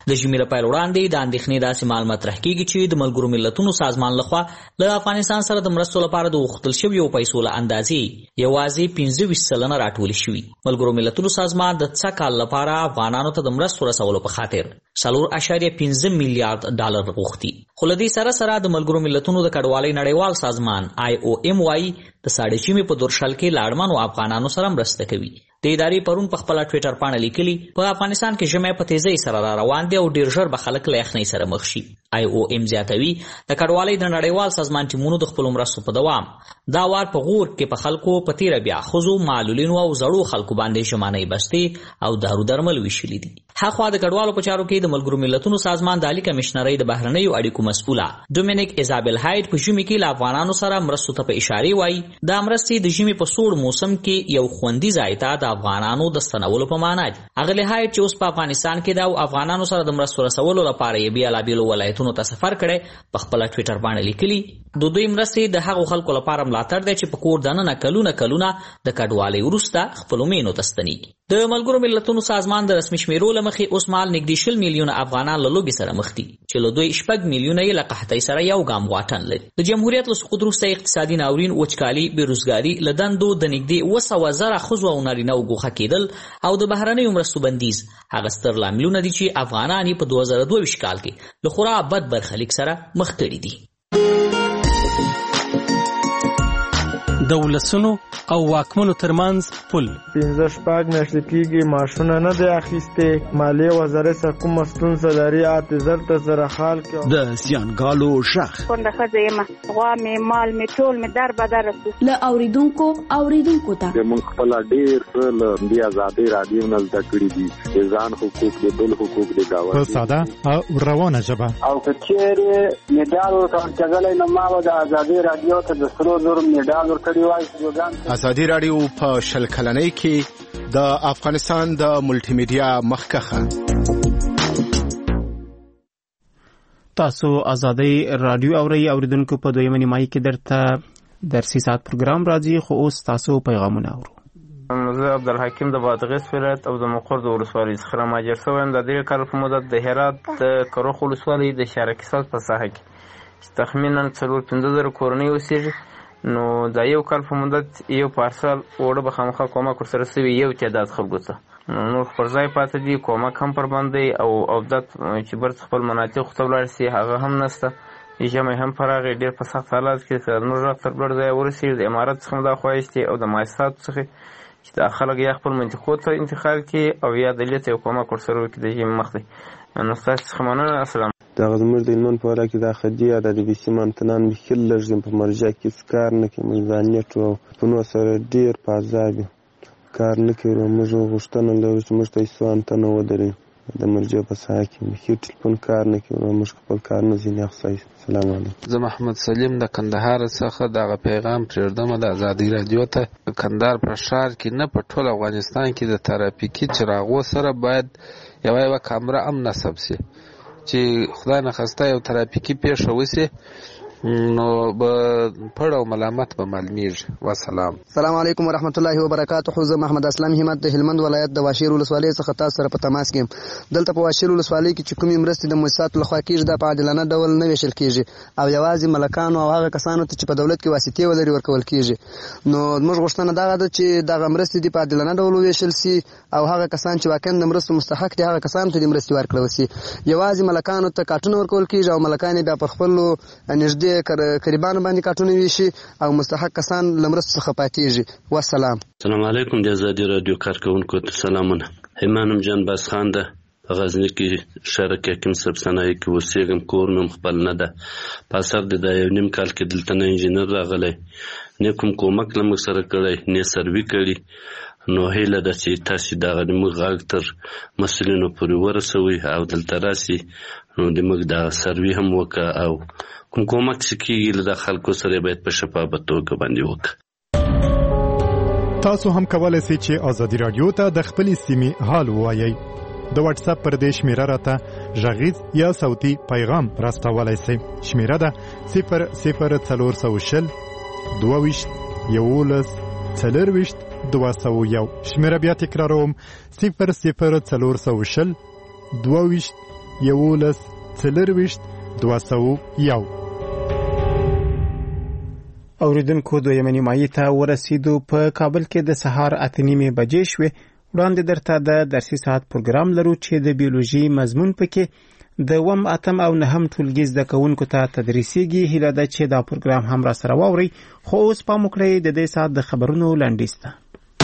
د ژمي له پیل وړاندې د اندېښنې داسې مال مطرح کیږي چې د ملګرو ملتونو سازمان لخوا له افغانستان سره د مرستو لپاره د غوښتل شویو پیسو له اندازې یوازې پنځه ویشت سلنه راټولې شوي. ملګرو ملتونو سازمان د څه کال لپاره افغانانو ته د مرستو رسولو په خاطر څلور اعشاریه پنځه میلیارډ ډالر غوښتي. خو له دې سره سره د ملګرو ملتونو د کډوالۍ نړیوال سازمان آی او ایم وایي د ساړه ژمي په دورشل کې له اړمنو افغانانو سره مرسته کوي. د ادارې پرون په خپله ټویټر پاڼه لیکلي په افغانستان کې ژمی په تیزۍ سره را روان دی او ډېر ژر به خلک له یخنۍ سره مخ شي. آی او ایم زیاتوي د کډوالۍ د نړیوال سازمان ټیمونو د خپلو مرستو په دوام دا وار په غور کې په خلکو په تیره بیا ښځو، معلولینو او زړو خلکو باندې ژمنۍ بستې او دارو درمل ویشلي دي. هاخوا د کډوالو په چارو کې د ملګرو ملتونو سازمان د عالي کمشنرۍ د بهرنیو اړیکو مسؤله ډومینیک ایزابل هایډ په ژمي کې له افغانانو سره مرستو ته په اشارې وایي دا مرستې د ژمي په سوړ موسم کې یو خوندي ځای ته د افغانانو د ستنولو په معنا دي. اغلې هایډ چې اوس په افغانستان کې د افغانانو سره د مرستو رسولو لپاره یې بېلابېلو ولایتونو ته سفر کړی په خپله ټویټر باندې لیکلي د دوی مرستې د هغو خلکو لپاره ملاتړ دی چې په کور دننه کلونه کلونه د کډوالۍ وروسته خپلو مینو ته ستنېږي. د ملګرو ملتونو سازمان د رسمي شمیرو له مخې اوس مهال نږدې شل میلیونه افغانان له لوږې سره مخ دي چې له دوی شپږ میلیونه یې له قحطۍ سره یو ګام واټن لري. د جمهوریت له سقوط وروسته اقتصادي ناورین، وچکالي، بېروزګاري، له دندو د نږدې اوه سوه زره ښځو او نارینهو ګوښه کېدل او د بهرنیو مرستو بندیز هغه ستر لاملونه دي چې افغانان یې په دوه زره دوه ویشت کال کې له خورا بد برخلیک سره مخ کړي دي. د ولسونو او واکمنو ترمنځ پل پنځه شپږ میاشتې کېږي معاشونه نه دی اخیستې. مالیې وزارت څخه کومه ستونزه لري اته زر ته زره خال کې د زیانګالو غږ کونډه ښځه یم، غوا مې مال مې ټول مې در بدر رسي. له اوریدونکو اوریدونکو ته موږ خپله ډېر څه له همدې ازادۍ راډیو نه زده کړي دي، د ځان حقوق، د بل حقوق، د ګاونډي په ساده او روانه ژبه. او که چېرې مډال ورکول کېدلی نو ما به د ازادۍ راډیو ته د سرو زرو مډال ورکړی وای. ازادي راډیو په شل کلنۍ کې د افغانستان د ملټي میډیا مخکخه. تاسو ازادي راډیو اورئ. اوریدونکو په دویمه نیمایي کې درته درسي ساعت پروګرام راځي، خو اوس تاسو پیغامونه اورو. زه عبدالحکیم د بادغیس ولایت او د مقر د ولسوالۍ څخه رامهاجر شوی یم. د دې کال په مدت د هرات د کروخ ولسوالۍ د شارکیساز په ساحه کې چې تخمینا څلور پنځه زره کورنۍ اوسېږي، نو د یو کال په مدت یو پارسل اوړه به خامخا کومک ورسره سوي یو تعداد خلکو ته، نور پر ځای پاتې دي. کومک هم پر باندې او عودت چې برڅ خپل مناطقو ته ولاړ سي هغه هم نشته. ژمی هم پر هغې ډېر په سخت حالات کې که نور غږ تر لوړ ځایه ورسېږي د امارت څخه هم دا خواهش دی او د مؤسساتو څخه چې دا خلک یا خپل منطقو ته انتقال کړي او یا دلې ته یو کومک ورسره وکړي د ژمي مخکې. نو ستاسو څخه مننه. السلام. دغه زموږ د هلمند په ولايت کې دا خدي یا د بي سي منتنان بخیل لږ ځم په مرجع کې کار نه کوي، مزانیت او په نو سره ډېر په عذاب کار نه کوي. موږ غوښتنه لرو چې موږ ته ایسو انتنه ودرې د مرجع په ساحه کې بخیل ټلیفون کار نه کوي، موږ خپل کار نه ځینې اخصایي. السلام علیکم. زه محمد سلیم د کندهار څخه دغه پیغام پرېږدم د ازادي راډیو ته. کندهار په ښار کې نه په ټول افغانستان کې د ترافیکي چراغو سره باید یوه یوه کامره هم نصب سي چې خدای نخواسته یو ترافیکي پیښه وسي نو به پړ او ملامت به معلومیږي. وسلام. السلام علیکم ورحمت الله وبرکاته. زه محمد اسلام همت د هلمند ولایت د واشیر ولسوالۍ څخه تاسو سره په تماس کې یم. دلته په واشیر ولسوالۍ کې چې کومې مرستې د مؤسساتو لخوا کېږي دا په عادلانه ډول نه ویشل کېږي او یوازې ملکانو او هغه کسانو ته چې په دولت کې واسطې ولري ورکول کېږي. نو زموږ غوښتنه دغه ده چې دغه مرستې دي په عادلانه ډول وویشل سي او هغه کسان چې واقعا د مرستو مستحق دي هغه کسانو ته د مرستې ورکړل سي. یوازې ملکانو ته کارټونه ورکول کېږي او ملکان بیا پر خپلو نږدې قریبانو باندې کارټونه ویشي او مستحق کسان له مرستو څخه پاتېږي. والسلام. السلام علیکم. د ازادي راډیو کارکوونکو ته سلامونه. ایمانم جان باز خان ده په غزني کې شارک حکیم صاحب صنایع کې اوسېږم. کور مې خپل نه ده. په اثر د دا یو نیم کال کې دلته نه انجینر راغلی، نه کوم کومک له موږ سره کړی، نه سروي کړي. نو هیله ده چې تاسې دغه زموږ غږ تر مسؤلینو پورې ورسوئ او دلته راسي نو د موږ دغه سروي هم وکړه او کوم کومک چې کېږي له د خلکو سره باید په شفافه توګه باندې وکړه. تاسو هم کولی سئ چې ازادي راډیو ته د خپلې سیمې حال ووایئ. د واتس اپ پر دې شمیره راته غږیز یا صوتي پیغام راستولی سئ. شمیره ده صفر صفر څلور سوه شل دوه ویشت یولس څلرویشت دوه سوه یو. شمیره بیا تکراروم صفر صفر څلور سوه شل دوه ویشت یولس څلرویشت دوه سوه یو. اوریدونکو دویمه نیمایي ته ورسېدو. په کابل کې د سهار اته نیمې بجې شوې. وړاندې درته د درسي ساعت پروګرام لرو چې د بیولوژي مضمون پکې د اووم اتم او نهم ټولګي زده کوونکو ته تدریسیږي. هیله ده چې دا پروګرام هم را سره واورئ. خو اوس پام وکړئ د دې ساعت د خبرونو لنډیز ته.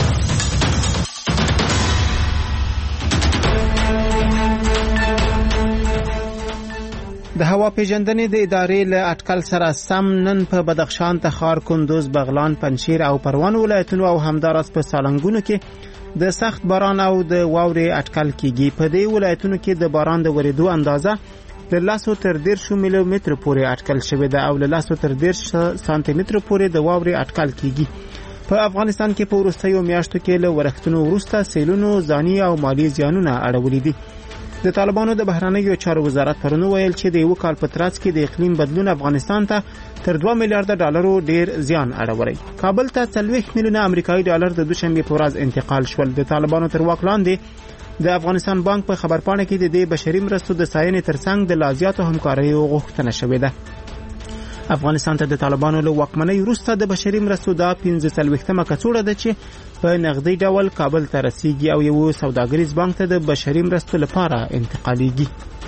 د هوا پیژندنې د ادارې له اټکل سره سم نن په بدخشان، تخار، کندوز، بغلان، پنجشیر او پروان ولایتونو او همداراز په سالنګونو کې د سخت باران او د واورې اټکل کیږي. په دې ولایتونو کې د باران د ورېدو اندازه له لسو تر دیرشو میلی مترو پورې اټکل شوې ده او له لسو تر دیرش سانتي مترو پورې د واورې اټکل کیږي. په افغانستان کې په وروستیو میاشتو کې له ورښتونو وروسته سیلونو ځاني او مالی زیانونه اړولي دي. د طالبانو د بهرنیو چارو وزارت پرون ویل چې د یو کال په ترڅ کې د اقلیم بدلون افغانستان ته تر دوه میلیارډ ډالرو ډیر زیان اړولی. کابل ته څلوېښت میلیونه امریکایي ډالر د دوشنبه په ورځ انتقال شول. د طالبانو تر واک لاندې د افغانستان بانک په خبرپاڼه کې د دې بشري مرستو د ستاینې ترڅنګ د لا زیاتو همکاریو غوښتنه شوې ده. افغانستان ته د طالبانو له واکمنۍ وروسته د بشري مرستو دا پنځه څلوېښتمه کڅوړه ده چې په نغدي ډول کابل ته رسیږي او یو سوداګریز بانک ته د بشري مرستو لپاره انتقالیږي.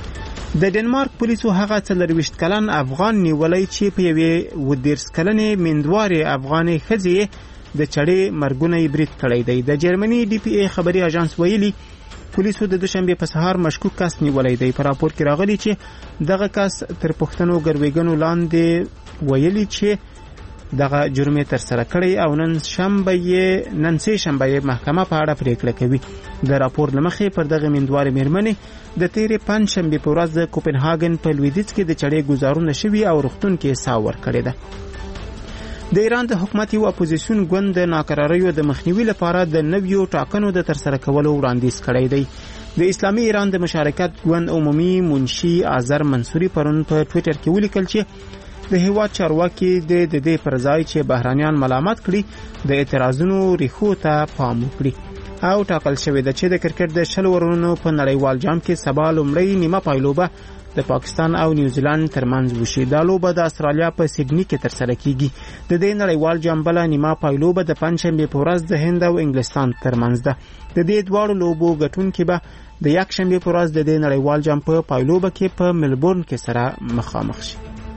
د ډنمارک پولیسو هغه څلرویشت کلن افغان نیولای چې په یوې اووه دېرش کلنې مندوارې افغانې ښځې د چړې مرګونه یې برید کړی دی. د جرمني ډي پی ای خبري اژانس ویلي پولیسو د دوشنبه په سهار مشکوک کس نیولای دی. په راپور کې راغلی چې دغه کس تر پښتنو ګرویګنو لاندې ویلي چې دغه جرم تر سره کړی او نن شنبه یې نن سه شنبه یې محکمه په اړه پریکړه کوي. د راپور لمخې پر دغه مندوارې میرمنې د تیرې پنځ شنبه په ورځ د کوپنهاګن په لویدیځ کې د چړې گزارونه شوي او روغتون کې ساه ورکړې ده. د ایران د حکومت یو اپوزیسیون ګوند د ناکراریو د مخنیوي لپاره د نویو ټاکنو د ترسره کولو وړاندیز کړی دی. د اسلامي ایران د مشارکت ګوند عمومي منشي آذر منصوري پرون په ټوئیټر کې ولیکل چې د هیواد چارواکي د دې پر ځای چې بهرانيان ملامت کړي د اعتراضونو ریښو ته پام وکړي او ټاکل شوې ده چې د کرکټ د شل ورونو په نړیوال جام کې سبا لومړی نیمه پایلوبه د پاکستان او نیوزیلند ترمنځ وشي. دا لوبه د استرالیا په سیډني کې ترسره کیږي. د دې نړیوال جام بل نیمه پایلوبه د پنځشنبه په ورځ د هند او انګلستان ترمنځ ده. د دې دواړو لوبو ګټونکي به د یکشنبه په ورځ د دې نړیوال جام په پایلوبه کې په ملبورن کې سره مخامخ شي.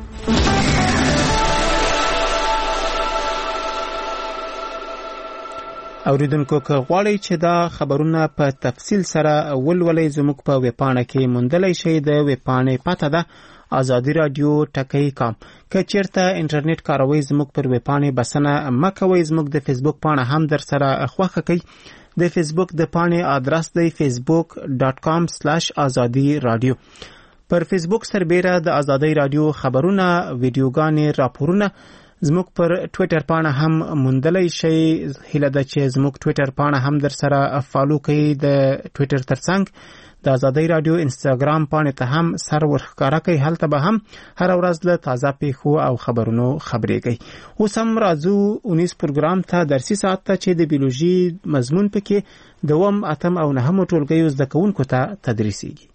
اوریدونکو که غواړئ چې دا خبرونه په تفصیل سره ولولئ زموږ په ویبپاڼه کې موندلی شئ. د ویبپاڼې پته ده ازادي رادیو ټکی کام. که چیرته انټرنیټ کاروئ زموږ پر ویبپاڼې بسنه مه کوئ. زموږ د فیسبوک پاڼه هم در سره خوښه کړئ. د فیسبوک د پاڼې آدرس دی facebook dot com slash azadi radio. پر فیسبوک سربیره د ازادي رادیو خبرونه، ویډیوګانې، راپورونه زموږ پر ټوئیټر پاڼه هم موندلی شئ. هیله ده چې زموږ ټوئیټر پاڼه هم در سره فالو کړئ. د ټوئیټر ترڅنګ د ازادي رادیو انستګرام پاڼې ته هم سر ورښکاره کړئ. هلته به هم هر ورځ له تازه پیښو او خبرونو خبرېږئ. اوس هم راځو اونیس پروګرام ته، درسي ساعت ته چې د بیولوژي مضمون پکې دوم، اتم او نهمو ټولګیو زده کوونکو ته تدریسیږي.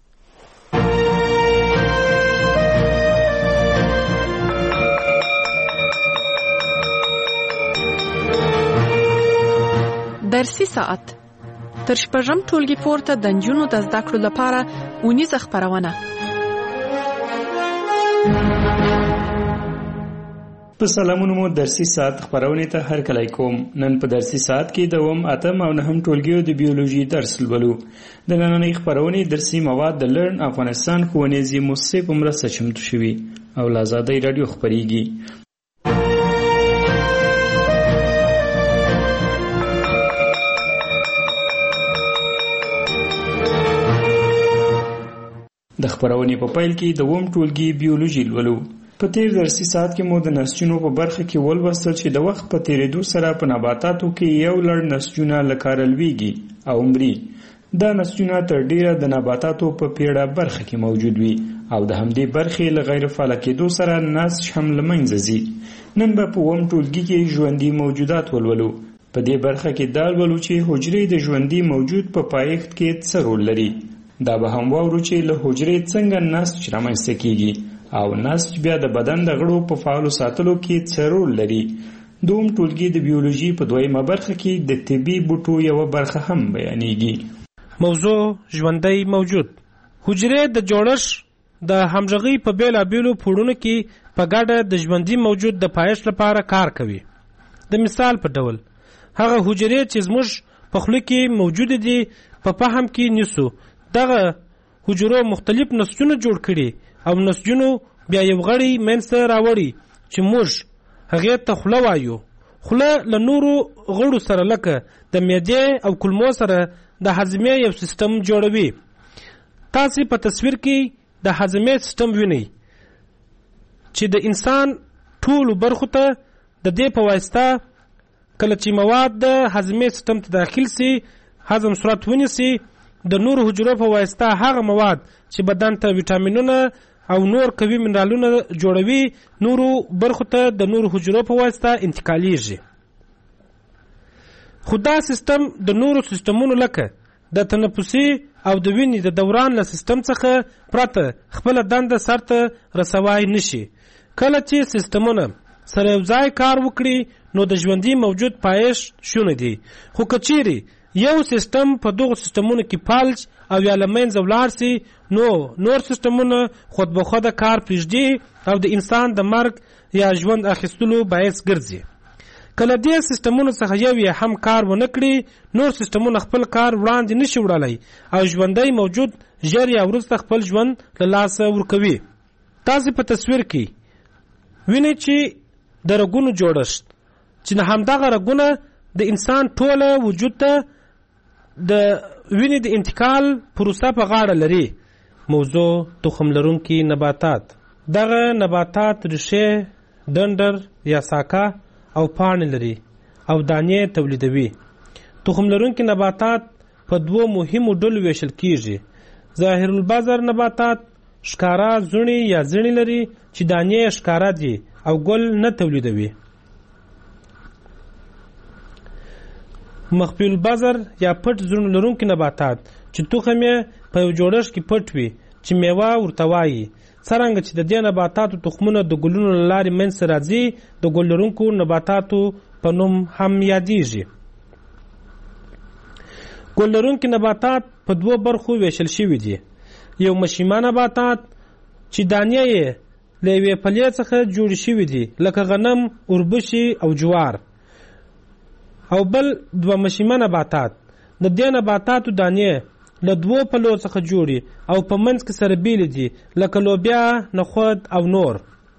درسي ساعت تر شپږم ټولګي پورته د نجونو د زده کړو لپاره اونیزه خپرونه. په سلامونو مو درسي ساعت خپرونې ته هرکلی کوم. نن په درسي ساعت کې دوم، اتم او نهم ټولګیو د بیولوژي درس لولو. د نننۍ خپرونې درسي مواد د لرن افغانستان ښوونیزې مؤسسې په مرسته چمتو شوي او له ازادۍ راډیو خپرېږي. د خپرونې په پیل کې د اووم ټولګي بیولوژي لولو. په تیر درسي ساعت کې مو د نسجونو په برخه کې ولوستل چې د وخت په تیریدو سره په نباتاتو کې یو لړ نسجونه لکه رلویږي او مري. دا نسجونه تر ډیره د نباتاتو په پیړه برخه کې موجود وي او د همدې برخې له غیر فعال کېدو سره نسج هم له منځه ځي. نن به په اووم ټولګي کې ژوندي موجودات ولولو. په دې برخه کې دا ولولو چې حجرې د ژوندي موجود په پایښت کې څه رول لري. دا به هم واورو چې له حجرې څنګه نسج رامنځته کیږي او نسج بیا د بدن د غړو په فعالو ساتلو کې څه رول لري. دوم ټولګي د بیولوژي په دویمه برخه کې د طبي بوټو یوه برخه هم بیانېږي. موضوع ژوندی موجود. حجرې د جوړښت د همغږۍ په بېلابېلو پوړونو کې په ګډه د ژوندي موجود د پایښت لپاره کار کوي. د مثال په ډول هغه حجرې چې زموږ په خوله کې موجود دي په فهم کې نیسو. دغه حجرو مختلف نسجونه جوړ کړي او نسجونو بیا یو غړی منځته راوړي چې موږ هغې ته خوله وایو. خوله له نورو غړو سره لکه د معدې او کولمو سره د هضمې یو سیستم جوړوي. تاسې په تصویر کې د هضمې سیستم وینئ چې د انسان ټولو برخو ته د دې په واسطه کله چې مواد د هضمې سیستم ته داخل سي هضم صورت ونیسي د نورو حجرو په واسطه هغه مواد چې بدن ته ویټامینونه او نور قوي منرالونه جوړوي نورو برخو ته د نورو حجرو په واسطه انتقالیږي. خو دا سیستم د نورو سیستمونو لکه د تنفسي او د وینې د دوران له سیستم څخه پرته خپله دنده سرته رسوای نشي. کله چې سیستمونه سره یو ځای کار وکړي نو د ژوندي موجود پایښت شونی دی. خو که چیرې یو سیستم په دغو سیستمونو کې فلج او یا له منځه ولاړ سي نو نور سیستمونه خود به خوده کار پرېږدي او د انسان د مرګ یا ژوند اخیستلو باعث ګرځي. کله دې سیستمونو څخه یو یې هم کار ونه کړي نور سیستمونه خپل کار وړاندې نشي وړلی او ژوندی موجود ژر یا وروسته خپل ژوند له لاسه ورکوي. تاسې په تصویر کې وینئ چې د رګونو جوړښت چې همدغه رګونه د انسان ټوله وجود ته د وینې د انتقال پروسه په غاړه لري. موضوع تخم لرونکي نباتات. دغه نباتات ریښې، ډنډر یا ساکه او پاڼې لري او دانې تولیدوي. تخم لرونکي نباتات په دوو مهمو ډلو ویشل کیږي. ظاهر البذر نباتات ښکاره زړي یا زړي لري چې دانې ښکاره دي او ګل نه تولیدوي. مخفي البذر یا پټ زړونه لرونکي نباتات چې تخم یې په یو جوړښت کې پټ وي چې میوه ورته وایي. څرنګه چې د دې نباتاتو تخمونه د ګلونو له لارې منځته راځي د ګل لرونکو نباتاتو په نوم هم یادیږي. ګل لرونکي نباتات په دوو برخو ویشل شوي دي. یو مشیمه نباتات چې دانې یې له یوې پلې څخه جوړې شوي دي لکه غنم، اوربشې او جوار. او بل دوه مشیمه نباتات د دې نباتاتو دانې له دوو پلو څخه جوړي او په منځ کې سره بیلې دي لکه لوبیا، نخود او نور.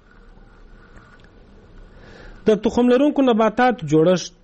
د تخم لرونکو نباتاتو جوړښت.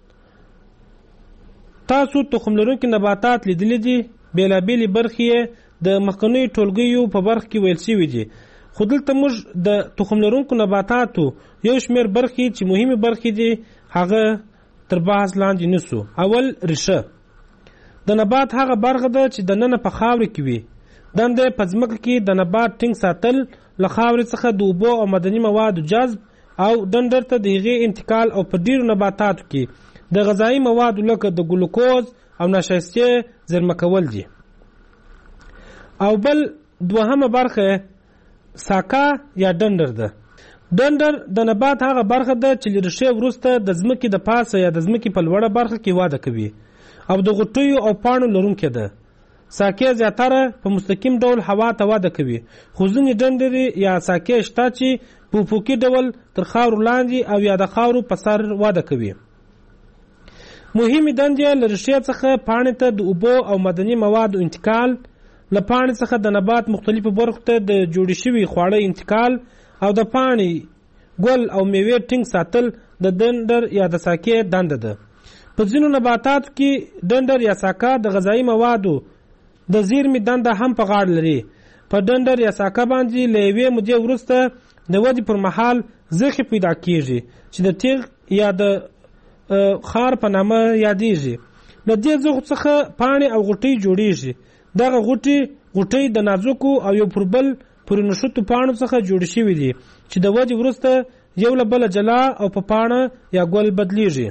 تاسو تخم لرونکي نباتات لیدلي دي. بېلابېلې برخې یې د مخکنیو ټولګیو په برخه کې ویل شوي دي. خو دلته موږ د تخم لرونکو نباتاتو یو شمېر برخې چې مهمې برخې دي هغه تر بحث لاندې نیسو. اول ریښه. د نبات هغه برخه ده چې دننه په خاورې کې وي. دنده په ځمکه کې د نبات ټینګ ساتل، له خاورې څخه د اوبو او معدني موادو جذب او ډنډر ته د هغې انتقال او په ډیرو نباتاتو کې د غذایي موادو لکه د ګلوکوز او نشایستې زیرمه کول دي. او بل دوهمه برخه ساکه یا ډنډر ده. ډنډر د نبات هغه برخه ده چې له ریښې وروسته د ځمکې د پاسه یا د ځمکې په لوړه برخه کې وده کوي او د غوټیو او پاڼو لرونکې ده. ساکې زیاتره په مستقیم ډول هوا ته وده کوي، خو ځینې ډنډرې یا ساکې شته چې په افقي ډول تر خاورو لاندې او یا د خاورو په سر وده کوي. مهمې دندې له ریښې څخه پاڼې ته د اوبو او معدني موادو انتقال، له پاڼې څخه د نبات مختلفو برخو ته د جوړې شوي خواړه انتقال او د پاڼې ګل او میوې ټینګ ساتل د ډنډر یا د ساکې دنده ده. په ځینو نباتاتو کې ډنډر یا ساکه د غذایي موادو د زیرمې دنده هم په غاړه لري. په ډنډر یا ساکه باندې له یوې مودې وروسته د ودې پر مهال زخې پیدا کیږي چې د تیغ یا د خار په نامه یادیږي. له دې زخو څخه پاڼې او غوټۍ جوړیږي. دغه غوټۍ غوټۍ د نازکو او یو پر بل پورې نښتو پاڼو څخه جوړې شوي دي چې د ودې وروسته یو له بله جلا او په پاڼه یا ګل بدلیږي.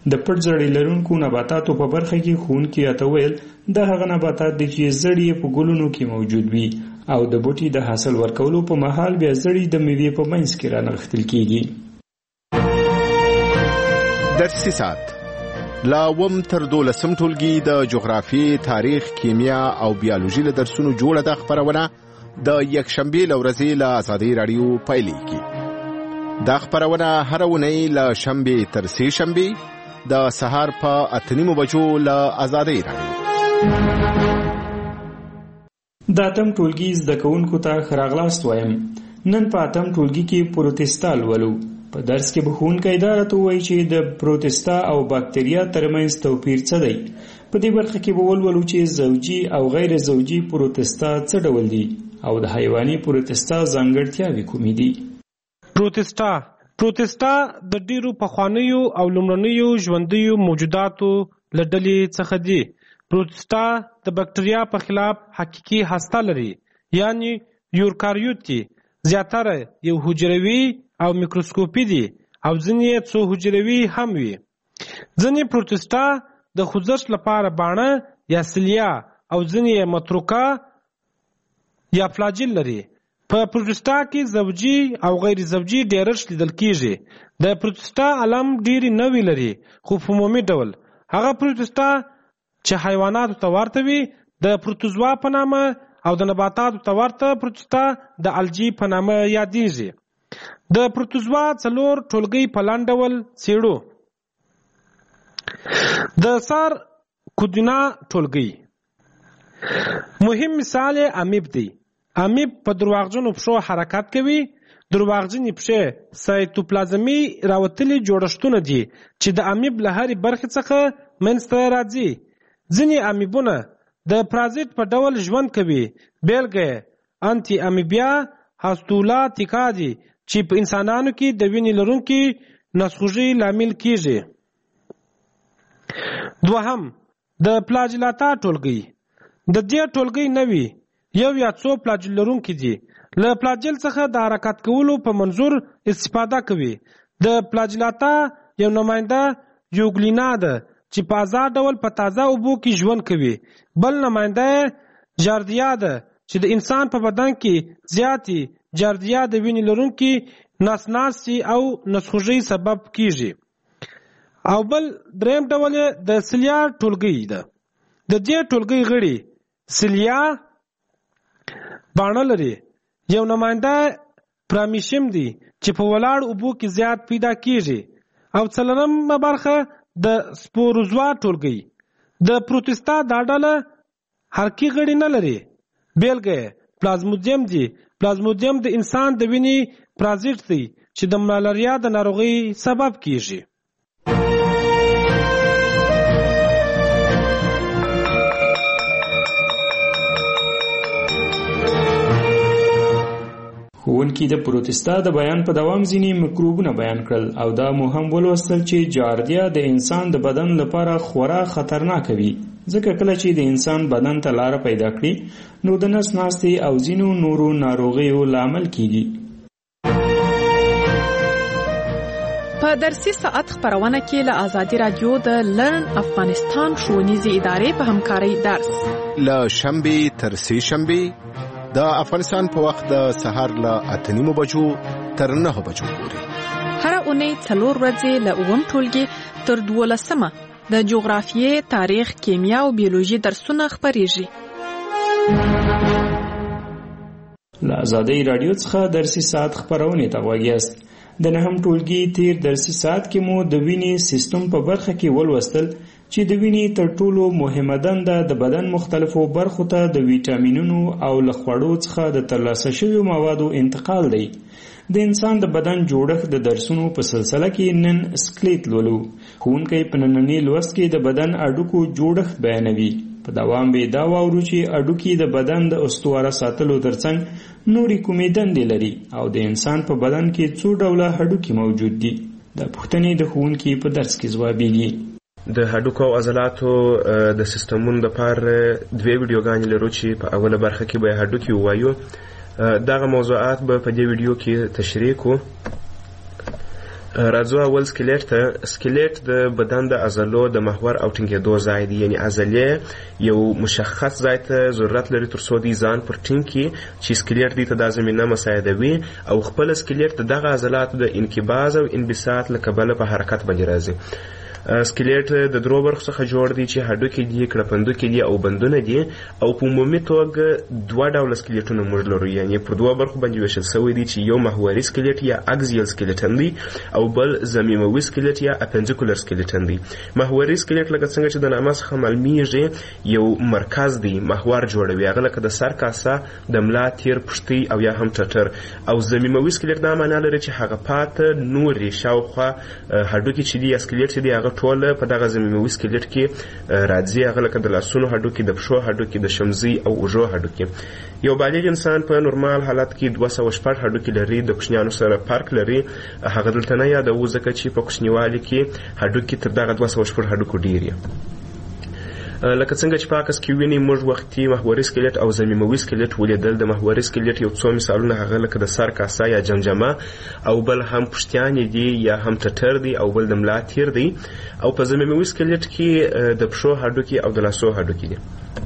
د پټ زړې لرونکو نباتاتو په برخه کې ښوونکي راته ویل دا هغه نباتات دي چې زړې په ګلونو کې موجود وي او د بوټي د حاصل ورکولو په مهال بیا زړې د میوې په منځ کې رانغښتل کیږي. درسي ساعت لا وم تر دولسم ټولګي د جغرافیې، تاریخ، کیمیا او بیولوژي له درسونو جوړه ده خبرونه د یکشنبې له ورځې له آزادۍ راډیو پیلېږي. دا خبرونه هره اونۍ له شنبې تر سې شنبې د سهار په اته نیمو بجو له آزادۍ راډیو. د اتم ټولګي زده کوونکو ته ښه راغلاست وایم. نن په اتم ټولګي کې پروتستا لولو. په درس کې به ښوونکی دا راته ووایي چې د پروتستا او باکتریا ترمنځ توپیر څه دی. په دې برخه کې به ولولو چې زوجي او غیر زوجي پروتستا څه ډول دي او د حیواني پروتستا ځانګړتیاوې کومې دي. پروتستا پروتستا د ډیرو پخوانیو او لومړنیو ژوندیو موجوداتو له ډلې څخه دي. پروتستا د بکټریا په خلاف حقیقي هسته لري، یعنی یوکاریوت دي. زیاتره یو حجروي او میکروسکوپي دي او ځینې څو حجروي هم وي. ځینې پروتستا د خوځښت لپاره باڼه یا سیلیا او ځینې متروکه یا فلاجیل لري. په پروتستا کې زوجي او غیر زوجي ډیرښت لیدل کیږي. د پروتستا علم ډیری نوی لري، خو په عمومي ډول هغه پروتستا چې حیواناتو ته ورته وي د پروتوزوا په نامه او د نباتاتو ته ورته پروتستا د الجی په نامه یادیږي. د پروتوزوا څلور ټولګي په لاندې ډول څېړو. د سر کودینا ټولګي مهم مثال امیب دی. امیب په درواغجنو پښو حرکت کوي. درواغجنې پښې سایتوپلازمي راوتلي جوړښتونه دي چې د امیب له هرې برخې څخه منځته راځي. ځینې امیبونه د پرازیت په ډول ژوند کوي. بیلګه انټي امیبیا هاستولاتیکا دي چې په انسانانو کې د وینې لرونکي نسخوږي لامل کیږي. دوهم د پلاجلاتا ټولګي. د دې ټولګي نوي یو یا څو پلاجل لرونکي دي. له پلاجل څخه د حرکت کولو په منظور استفاده کوي. د پلاجلاتا یو نماینده یوګلینا ده چې په آزاد ډول په تازه اوبو کې ژوند کوي. بل نماینده جاردیا ده چې د انسان په بدن کې زیاتې جاردیا د وینې لرونکي نسناسي او نسخوږي سبب کیږي. او بل دریم ډول د سیلیا ټولګي ده. د دې ټولګي غړي سیلیا باڼه لري. یو نماینده پرامیشم دی چې په ولاړ اوبو کې زیات پیدا کیږي. او څلورمه برخه د سپوروزوا ټولګي. د پروتستا دا ډله حرکي غړي نه لري. بیلګه پلازمودیم دی. پلازمودیم د انسان د وینې پرازیت دی چې د ملاریا د ناروغۍ سبب کیږي. ښوونکي د پروتستا د بیان په دوام ځینې میکروبونه بیان کړل او دا مو هم ولوستل چې جاردیا د انسان د بدن لپاره خورا خطرناکه وي، ځکه کله چې د انسان بدن ته لاره پیدا کړي نو د نس ناستې او ځینو نورو ناروغیو لامل کیږي. په درسي ساعت خبرونه کې له آزادي رادیو د لرن افغانستان ښوونیزې ادارې په همکارۍ درس له شنبې تر سې شنبې د افغانستان په وخت د سهار له اته نیمو بجو تر نهه بجو پورې. هره اونۍ څلور ورځې له اووم ټولګي تر دولسمه د جغرافیې، تاریخ، کیمیا او بیولوژي درسونه خپریږي. له آزادۍ راډیو څخه درسي ساعت خبرونه ته غوږ یاست. د نهم ټولګي تیر درسي ساعت کې مو د وینې سیستم په برخه کې ولوستل چې د وینې تر ټولو مهمه دنده د بدن مختلفو برخو ته د ویټامینونو او له خوړو څخه د ترلاسه شویو موادو انتقال دی. د انسان د بدن جوړښت د درسونو په سلسله کې نن سکلیټ لولو. ښوونکی په ننني لوست کې د بدن اډوکو جوړښت بیانوي. په دوام به دا واورو چې اډوکي د بدن د استواره ساتلو ترڅنګ نورې کومې دندې لري او د انسان په بدن کې څو ډوله هډوکي موجود دي. د پوښتنې د ښوونکي په درس کې ځوابیږي. د هډوکو او عضلاتو د سیستمونو لپاره دوه ویډیوګانې لرو چې په اوله برخه کې به هډوکي ووایو. دغه موضوعات به په دې ویډیو کې تشریح کوو. راځو اول سکلیټ ته. سکلیټ د بدن د عضلو د محور او ټینګېدو ځای دی، یعنی عضلې یو مشخص ځای ته ضرورت لري تر څو دوی ځان پر ټینګ کړي چې سکلیټ دوی ته دا زمینه مساعدوي او خپل سکلیټ د دغه عضلاتو د انقباض او انبساط له کبله په حرکت باندې راځي. سکلیټ د درو برخو څخه جوړ دی چې هډوکي دي، کړپندوکي دي او بندونه دي، او په عمومي توګه دوه ډوله سکلیټونه موږ لرو، یعنی پر دوه برخو باندې ویشل شوی دی چې یو محوري سکلیټ یا اکزیل سکلیټن دی او بل ضمیموي سکلیټ یا اپنډیکولر سکلیټن دی. محوري سکلیټ لکه څنګه چې د نامه څخه معلومیږي یو مرکز دی، محور جوړوي، هغه لکه د سر کاسه، د ملا تیر، پښتۍ او یا هم ټټر. او ضمیموي سکلیټ دا معنا لري چې هغه پاته نورې شاوخوا هډوکي چې دي یا سکلیټ چې دی هغه ټوله په دغه ضمیموي سکلیټ کې راځي، هغه لکه د لاسونو هډوکي، د پښو هډوکي، د شمزۍ او اوږو هډوکي. یو بالغ انسان په نورمال حالت کې دوه سوه شپږ هډوکي لري، د کوچنیانو سره فرق لري. هغه دلته نه یادوو ځکه چې په کوچنیوالي کې هډوکي تر دغه دوه سوه شپږ هډوکو ډېر یې. لکه څنګه چې په عکس کې ویني موږ وختي محوري سکلیټ او ضمیموي سکلیټ ولیدل. د محوري سکلیټ یو څو مثالونه هغه لکه د سر کاسه یا جمجمه، او بل هم پښتیانې دي یا هم ټټر دی، او بل د ملا تیر دی. او په ضمیموي سکلیټ کې د پښو هډوکي او د لاسو هډوکي دي.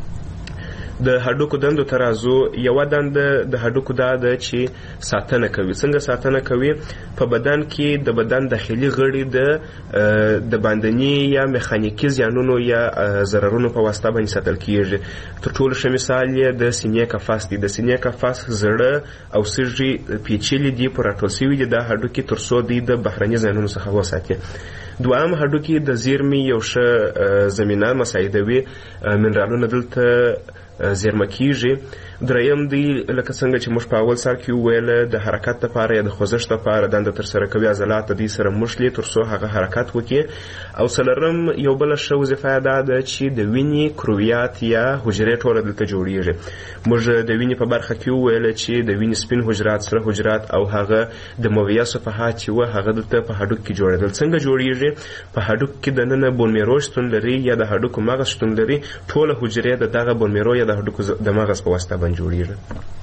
د هډوکو دندو ته راځو. یوه دنده د هډوکو دا ده چې ساتنه کوي. څنګه ساتنه کوي؟ په بدن کې د بدن داخلي غړي د د باندني یا میخانیکي زیانونو یا ضررونو په واسطه باندې ساتل کیږي. تر ټولو ښه مثال یې د سینې قفس دی. د سینې قفس زړه او سږي پیچلي دي، پر راټول شوي دي دا هډوکي تر څو دوی د بهرني زیانونو څخه وساتي. دویم هډوکي د زیرمې یو ښه زمینه مساعدوي، منرالونه دلته زیرمه کیږي. دریم دی لکه څنګه چې موږ په اول سر کې وویله د حرکت لپاره یا د خوځښت لپاره دنده ترسره کوي، عضلات د دوی سره موښلي تر څو هغه حرکت وکړي. او څلورم یو بله ښه وظیفه یې دا ده چې د وینې کرویات یا حجرې ټوله دلته جوړیږي. موږ د وینې په برخه کې وویله چې د وینې سپین حجرات، سره حجرات او هغه د مویه صفحات چې وه هغه دلته په هډوک کې جوړېدل. څنګه جوړیږي؟ په هډوک کې دننه بون میرو شتون لري یا د هډوکو مغز شتون لري. ټوله حجرې د دغه بون میرو یا د هډوکو د مغز په واسطه جوړیږي.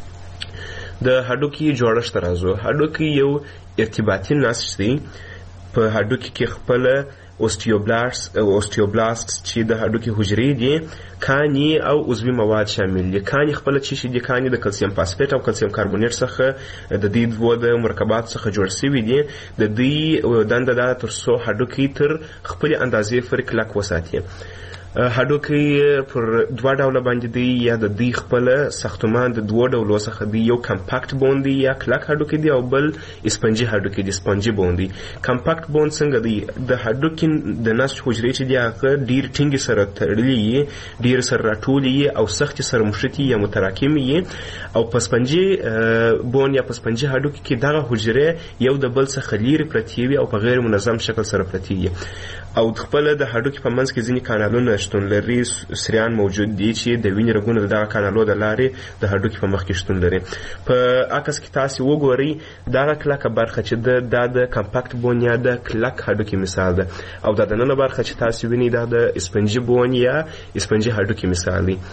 د هډوکي جوړښت راځو. هډوکي یو ارتباطي نسج دی. په هډوکي کې خپل اوستیوبلاست اوستیوبلاست چې د هډوکي حجرې دي، کاني او عضوي مواد شامل دي. کاني خپل چې شي دي، کاني د کلسیم فاسفیټ او کلسیم کاربونیټ څخه د دې دوه د مرکبات څخه جوړ شوي دي. د دې دنده دا تر څو هډوکي تر خپل اندازې پورې کلک وساتي. هډوکي پر دوه ډوله باندې دی، یا د دوی خپل ساختمان د دوه ډولو څخه دی. یو کمپاکټ بون دی یا کلک هډوکي دی، او بل اسپنجي هډوکي دی، سپنجي بون دی. کمپاکټ بون څنګه دی؟ د هډوکي د نسج حجرې چې دی هغه ډیر ټینګې سره تړلي یي، ډیر سره راټولي یي او سختې سره مشتي یا متراکمې یي. او په سپنجي بون یا په سپنجي هډوکي کې دغه حجرې یو د بل څخه لیرې پرتې وي او په غیر منظم شکل سره پرتې وي. او خپل د هډوکي په منځ کې ځینې کانالونه شتون لري، سریان موجود دي چې د وینې رګونه د دغه کانالو د لارې د هډوکي په مخ کې شتون لري. په عکس کې تاسې وګورئ دغه کلکه برخه چې ده دا د کمپاکټ بون یا د کلک هډوکي مثال ده، او دا دننه برخه چې تاسې وینئ دا د اسپنجي بون یا اسپنجي هډوکي مثال دی.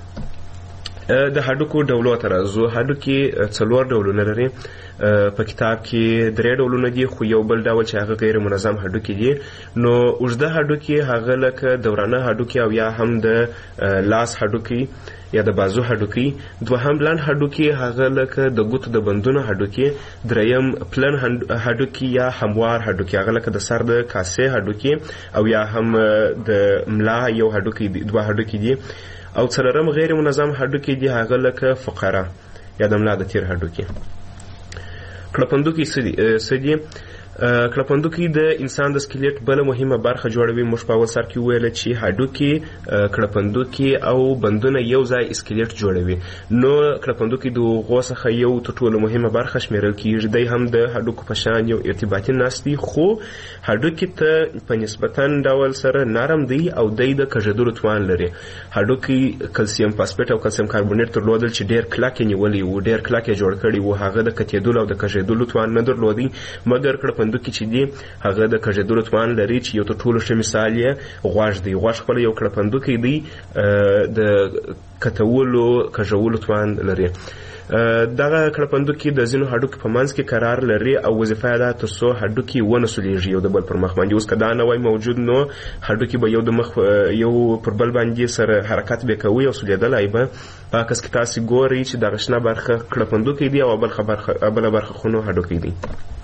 د هډوکو ډولو ته راځو. هډوکي څلور ډولونه لري. په کتاب کې درې ډولونه دي، خو یو بل ډول چې هغه غیر منظم هډوکي دي. نو اوږده هډوکي هغه لکه دورانه هډوکي او یا هم د لاس هډوکي یا د بازو هډوکي. دوهم لنډ هډوکي هغه لکه د ګوتو د بندونو هډوکي. دریم پلن هډوکي یا هموار هډوکي هغه لکه د سر د کاسې هډوکي او یا هم د ملا یو هډوکي دوه هډوکي دي. او څلورم غیر منظم هډوکي دي هغه لکه فقره یا د ملا د تیر هډوکي. کړپندوکي څه دي؟ کړپندوکي د انسان د سکلیټ بله مهمه برخه جوړوي. موږ په اول سر کې وویله چې هډوکي، کړپندوکي او بندونه یو ځای سکلیټ جوړوي. نو کړپندوکي د هغو څخه یو تر ټولو مهمه برخه شمیرل کیږي. دی هم د هډوکو په شان یو ارتباطي نسج دی، خو هډوکي ته په نسبتا ډول سره نرم دی او دی د کږېدلو توان لري. هډوکي کلسیم فاسفیټ او کلسیم کاربونیټ درلودل چې ډېر کلک یې نیولی و، ډېر کلک یې جوړ کړي و. هغه د کتېدلو او د کږېدلو توان نه درلودی، مګر کړپندوکي چې دی هغه د کږېدلو توان لري، چې یو تر ټولو ښه مثال یې غوږ دی. غوږ خپله یو کړپندوکی دی، د کتولو کږولو توان لري. دغه کړپندوکي د ځینو هډوکي په منځ کې قرار لري او وظیفه یې ده تر څو هډوکي ونه سولیږي یو د بل پر مخ باندې. اوس که دا نوی موجود نو هډوکي به یو د مخ یو پر بل باندې سره حرکت به کوي او سولیدلی به. په عکس کې تاسې ګورئ چې دغه شنه برخه کړپندوکی دی او بله برخه خو نو هډوکی دی.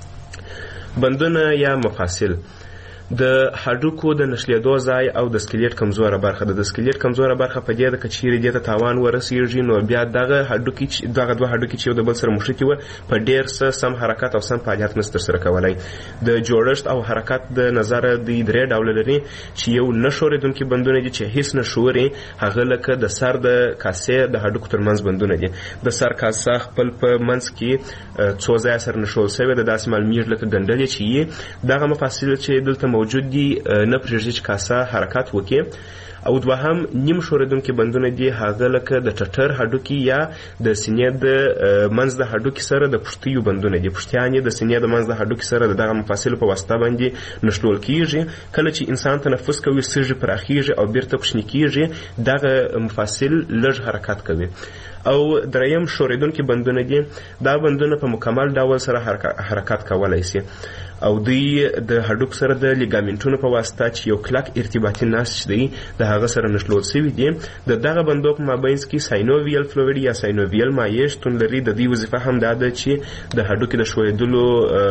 بندونه یا مفاصل د هډوکو د نښلېدو ځای او د سکلیټ کمزوره برخه ده. د سکلیټ کمزوره برخه په دې ده که چیرې دې ته تاوان ورسېږي نو بیا دغه هډوکي دغه دوه هډوکي چې یو د بل سره مښتي وه په ډېر څه سم حرکت او سم فعالیت نشي ترسره کولی. د جوړښت او حرکت د نظره دوی درې ډوله لري چې یو نه ښورېدونکي بندونه دي چې هیڅ نه ښوري، هغه لکه د سر د کاسې د هډوکو ترمنځ بندونه دي. د سر کاسه خپل په منځ کې څو ځایه سره نښلول سوې ده، داسې معلومیږي لکه ګنډلې چې یي. دغه مفاصل چې دلته موجود دي نه پرېږدي چې کاسه حرکت وکړي. او دوهم نیم ښورېدونکي بندونه دي، هغه لکه د ټټر هډوکي یا د سینې د منځ د هډوکي سره د پښتیو بندونه دي. پښتیان یې د سینې د منځ د هډوکي سره د دغه مفاصلو په واسطه باندې نښلول کېږي. کله چې انسان تنفس کوي سږي پراخېږي او بیرته کوچني کېږي، دغه مفاصل لږ حرکت کوي. او دریم ښورېدونکي بندونه دي، دا بندونه په مکمل ډول سره حرکت کولی شي او دوی د هډوک سره د لیګامنټونو په واسطه چې یو کلک ارتباطي نسج دی د هغه سره نښلول سوي دي. د دغه بندو په مابینځ کې ساینوویل فلویډ یا ساینوویل مایع شتون لري. د دوی وظیفه هم دا ده چې د هډوکي د ښویېدلو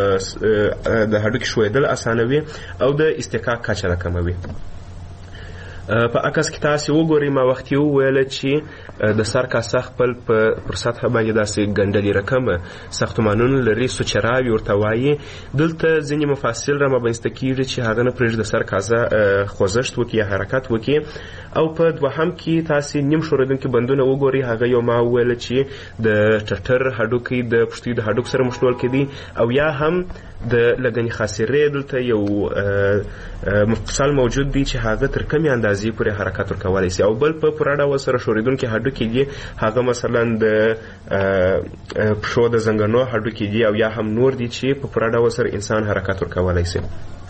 د هډوکي ښویېدل اسانوي او د استحقاق کچه راکموي. په عکس کې تاسې وګورئ، ما وختي وویله چې د سر کاسه خپل پر سطحه باندې داسې ګنډلې رقمه ساختمانونه لري، سوچراوي ورته وایي. دلته ځینې مفاصل را مابینځته کېږي چې هغه نه پرېږدي د سر کاسه خوځښت وکړي یا حرکت وکړي. او په دوهم کې تاسې نیم ښورېدونکي بندونه وګورئ، هغه یو ما وویله چې د ټټر هډوکي د پښتیو د هډوکو سره مښلول کېدي. او یا هم د لګنې خاصرې دلته یو مفصل موجود دی چې هغه تر کمې اندازې پورې حرکت ورکولی شي. او بل په پوره ډول سره ښورېدونکي هډوکي دي، هغه مثلا د پښو د زنګنو هډوکي دي او یا هم نور دي چې په پوره ډول سره انسان حرکت ورکولی شي.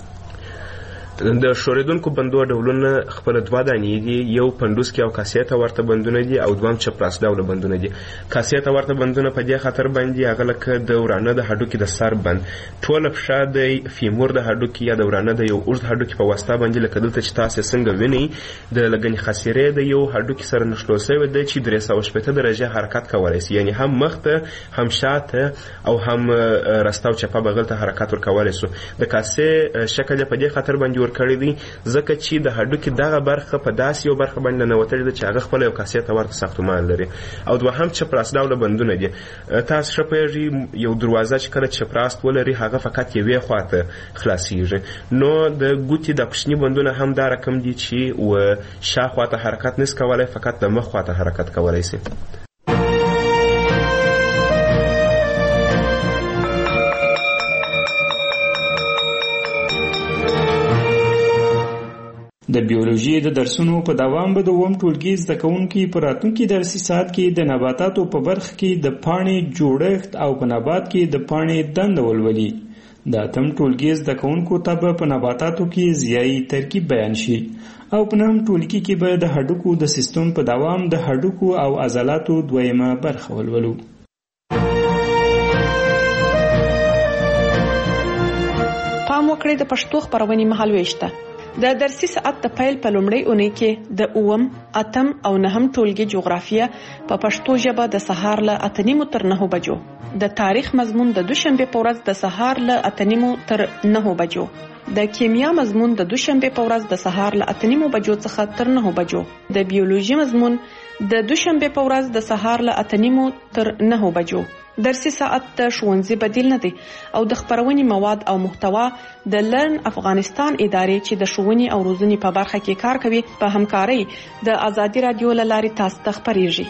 د ښورېدونکو بندو ډولونه خپل دوه دانې دي، یو پنډوسکي او کاسې ته ورته بندونه دي او دویم چپراس ډوله بندونه دي. کاسې ته ورته بندونه په دې خاطر باندې هغه لکه د ورانه د هډوکي د سر بند، ټوله پښه د فیمور د هډوکي یا د ورانه د یو اوږد هډوکي په واسطه باندې لکه دلته چې تاسې څنګه وینئ د لګنې خاصرې د یو هډوکي سره نښلول سوی دی چې درې سوه شپېته درجې حرکت کولی شي، یعنې هم مخته هم شاته او هم رسته او چپه بغل ته حرکت ورکولی شو. د کاسې شکل یې په دې خاطر باندې کړی دی ځکه چې د هډوکي دغه برخه په داسې یو برخه باندې ننوتلې ده چې هغه خپله یو کاسې ته ورته ساختمان لري. او دوهم چپراس ډوله بندونه دي. تاسو ښه پوهېږئ یو دروازه چې کله چپراست ولري هغه فقط یوې خواته خلاصېږي، نو د ګوتې د کوچني بندونه هم دا رقم دي چې و شا خواته حرکت نشي کولی، فقط د مخ خواته حرکت کولی شي. د بیولوژي د درسونو په دوام به د اووم ټولګي زده کوونکي په راتلونکي درسي ساعت کې د نباتاتو په برخه کې د پاڼې جوړښت او په نبات کې د پاڼې دنده ولولي. د اتم ټولګي زده کوونکو ته به په نباتاتو کې ضیایي ترکیب بیان شي او په نهم ټولګي کې به د هډوکو د سیستم په دوام د هډوکو او عضلاتو دویمه برخه ولولو. پام وکړئ د پښتو خبرونې مهالويشته. د درسي ساعت د پیل په لومړۍ اونۍ کې د اووم، اتم او نهم ټولګي جغرافیه په پښتو ژبه د سهار له اته نیمو تر نهو بجو، د تاریخ مضمون د دوشنبه په ورځ د سهار له اته نیمو تر نهو بجو، د کیمیا مضمون د دوشنبه په ورځ د سهار له اته نیمو بجو څخه تر نهو بجو، د بیولوژي مضمون د دوشنبه په ورځ د سهار له اته نیمو تر نهو بجو. درسي ساعت د ښوونځي بدیل نه دی او د خبرونې مواد او محتوا د لرن افغانستان ادارې چې د ښوونې او روزنې په برخه کې کار کوي په همکارۍ د ازادي رادیو له لارې تاسو ته خبرېږي.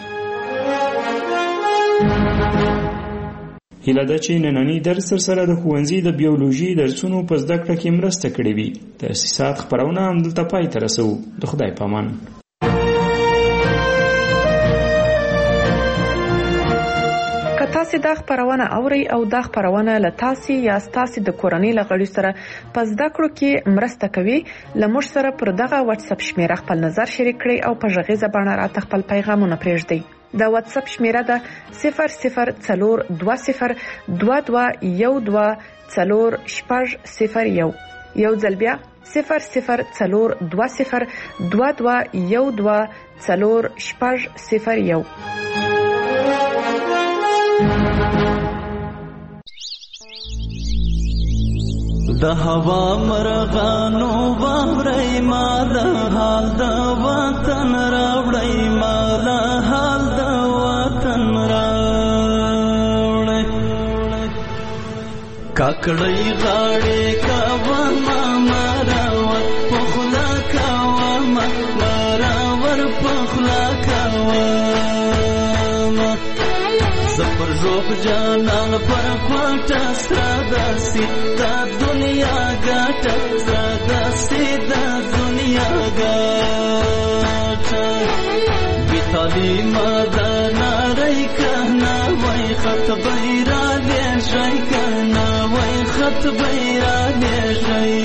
هیله ده چې نننی درس سره د ښوونځي د بیولوژي درسونو په زده کړه کې مرسته کړې وي. درسي ساعت خبرونه همدلته پای ته رسوو. د خدای په امان. تاسو تاسو دا خبرونه اوري او دا خبرونه له تاسو یا تاسو د کورنۍ لغړي سره پس دا کړو کې مرسته کوي لمر سره پر دغه واتس اپ شمیره خپل نظر شریک کړئ او په ژغه زبانه راته خپل پیغامونه پرېږدئ. دا واتس اپ شمیره ده صفر صفر څلور دوه صفر دوه دوه یو دوه څلور شپږ صفر یو. یو ځل بیا صفر صفر څلور دوه صفر دوه دوه یو دوه څلور شپږ صفر یو. د هوا مرغانو باورې ما د حال د وطن راوړې ما د حال د وطن راوړې کاکړې غاړې کاوه ما مراور پخلا کاوه ما مراور پخلا کاوه زپر روح جانان پر کوټه ستراداسي دا دنیا ګټه ستراداسي دا دنیا ګټه بیتالي مدانا رای کنا وای خط بیرا لشای کنا وای خط بیرا لشای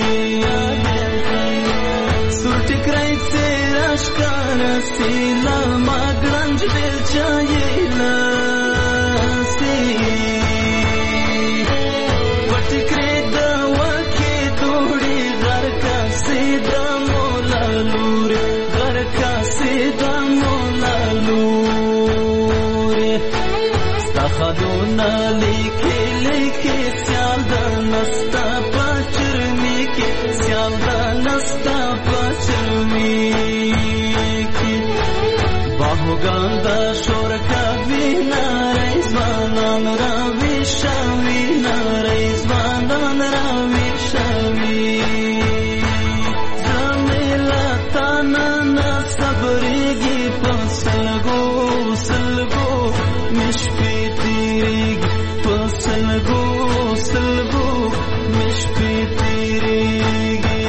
سورت کرای تیراش کار سیلا ماګرنج دل چایلا خدونا لیکي لیکي سیال د نستا پچرمی کې سیال د نستا پچرمی کې باهوګان د شور کوي نارای ځوانان را ویشوي نارای ځوانان را ویشوي زمیلا تانا صبرېږي په سلګو سلګو مشپې سلگو سلگو مشپی تیریگی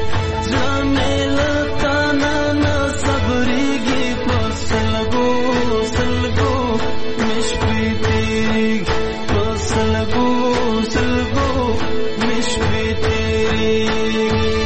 جامیلتا نانا صبریگی پر سلگو سلگو مشپی تیریگی پر سلگو سلگو مشپی تیریگی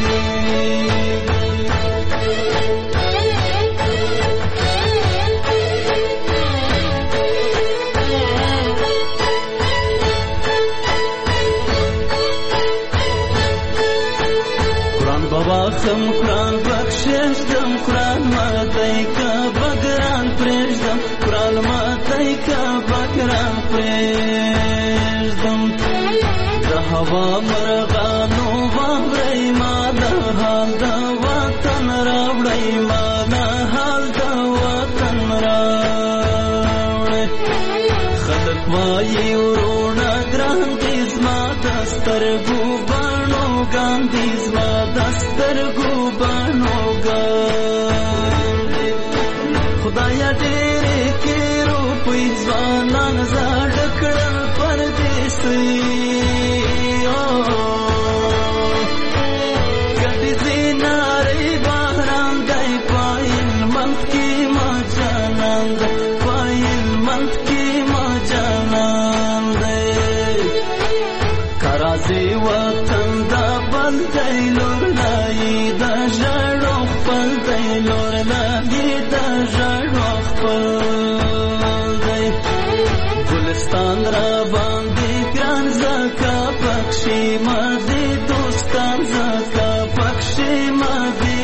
خم قرآن بخشش دم قرآن ماتای کا بگران پریشدم قرآن ماتای کا بگران پریشدم د هوا مرغانو باورې ما د حال د وطن راوړې ما د حال د وطن راوړې خلک وایي ورونه ګران دي زما د سترګو باڼو ګان دي زما د سترګو باڼو ګان خدایا ډېرې کې روپۍ ځوانان زاړه کړل پردیسۍ ګډې زینارې باران دی پایل منځ کې ما جانان دی پایل منځ کې ما جانان دی کرازي وطن دا بل دی لور لایي دا ژړو خپل دی لور لایي دا ژړو خپل دی ګلستان را باندې ګران زکا پکشي ما دي دوستان زکا پکشي ما دي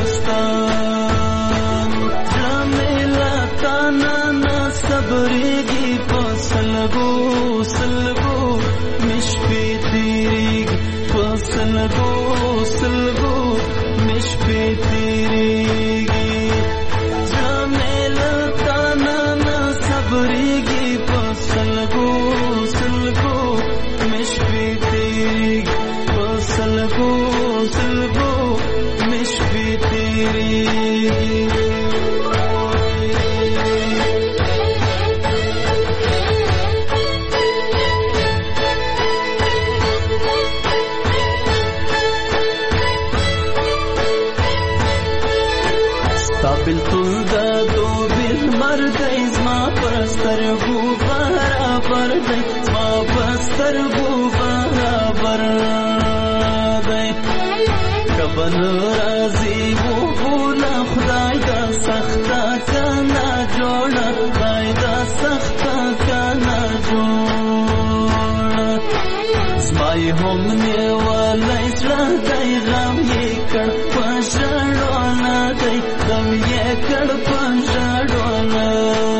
دوستان جمیلا تانا نا صبرېږي په سلګو سلګو مشپې تیریږي په سلګو سلګو مشپې تیریږي جمیلا تانا نا صبرېږي په سلګو سلګو مشپې تیریږي په سلګو سلګو مشپې تیریږي بیلتون دا دو بیل مرد ازما پر سترګو برابر دی زما په سترګو برابر دی که به نه راځي وګوله خدای دا سخته کنه جوړه خدای دا سخته کنه جوړه زما یې هم نیولی زړه دی غم یې کړ په ژړو نه دی غم یې کړ په ژړو نه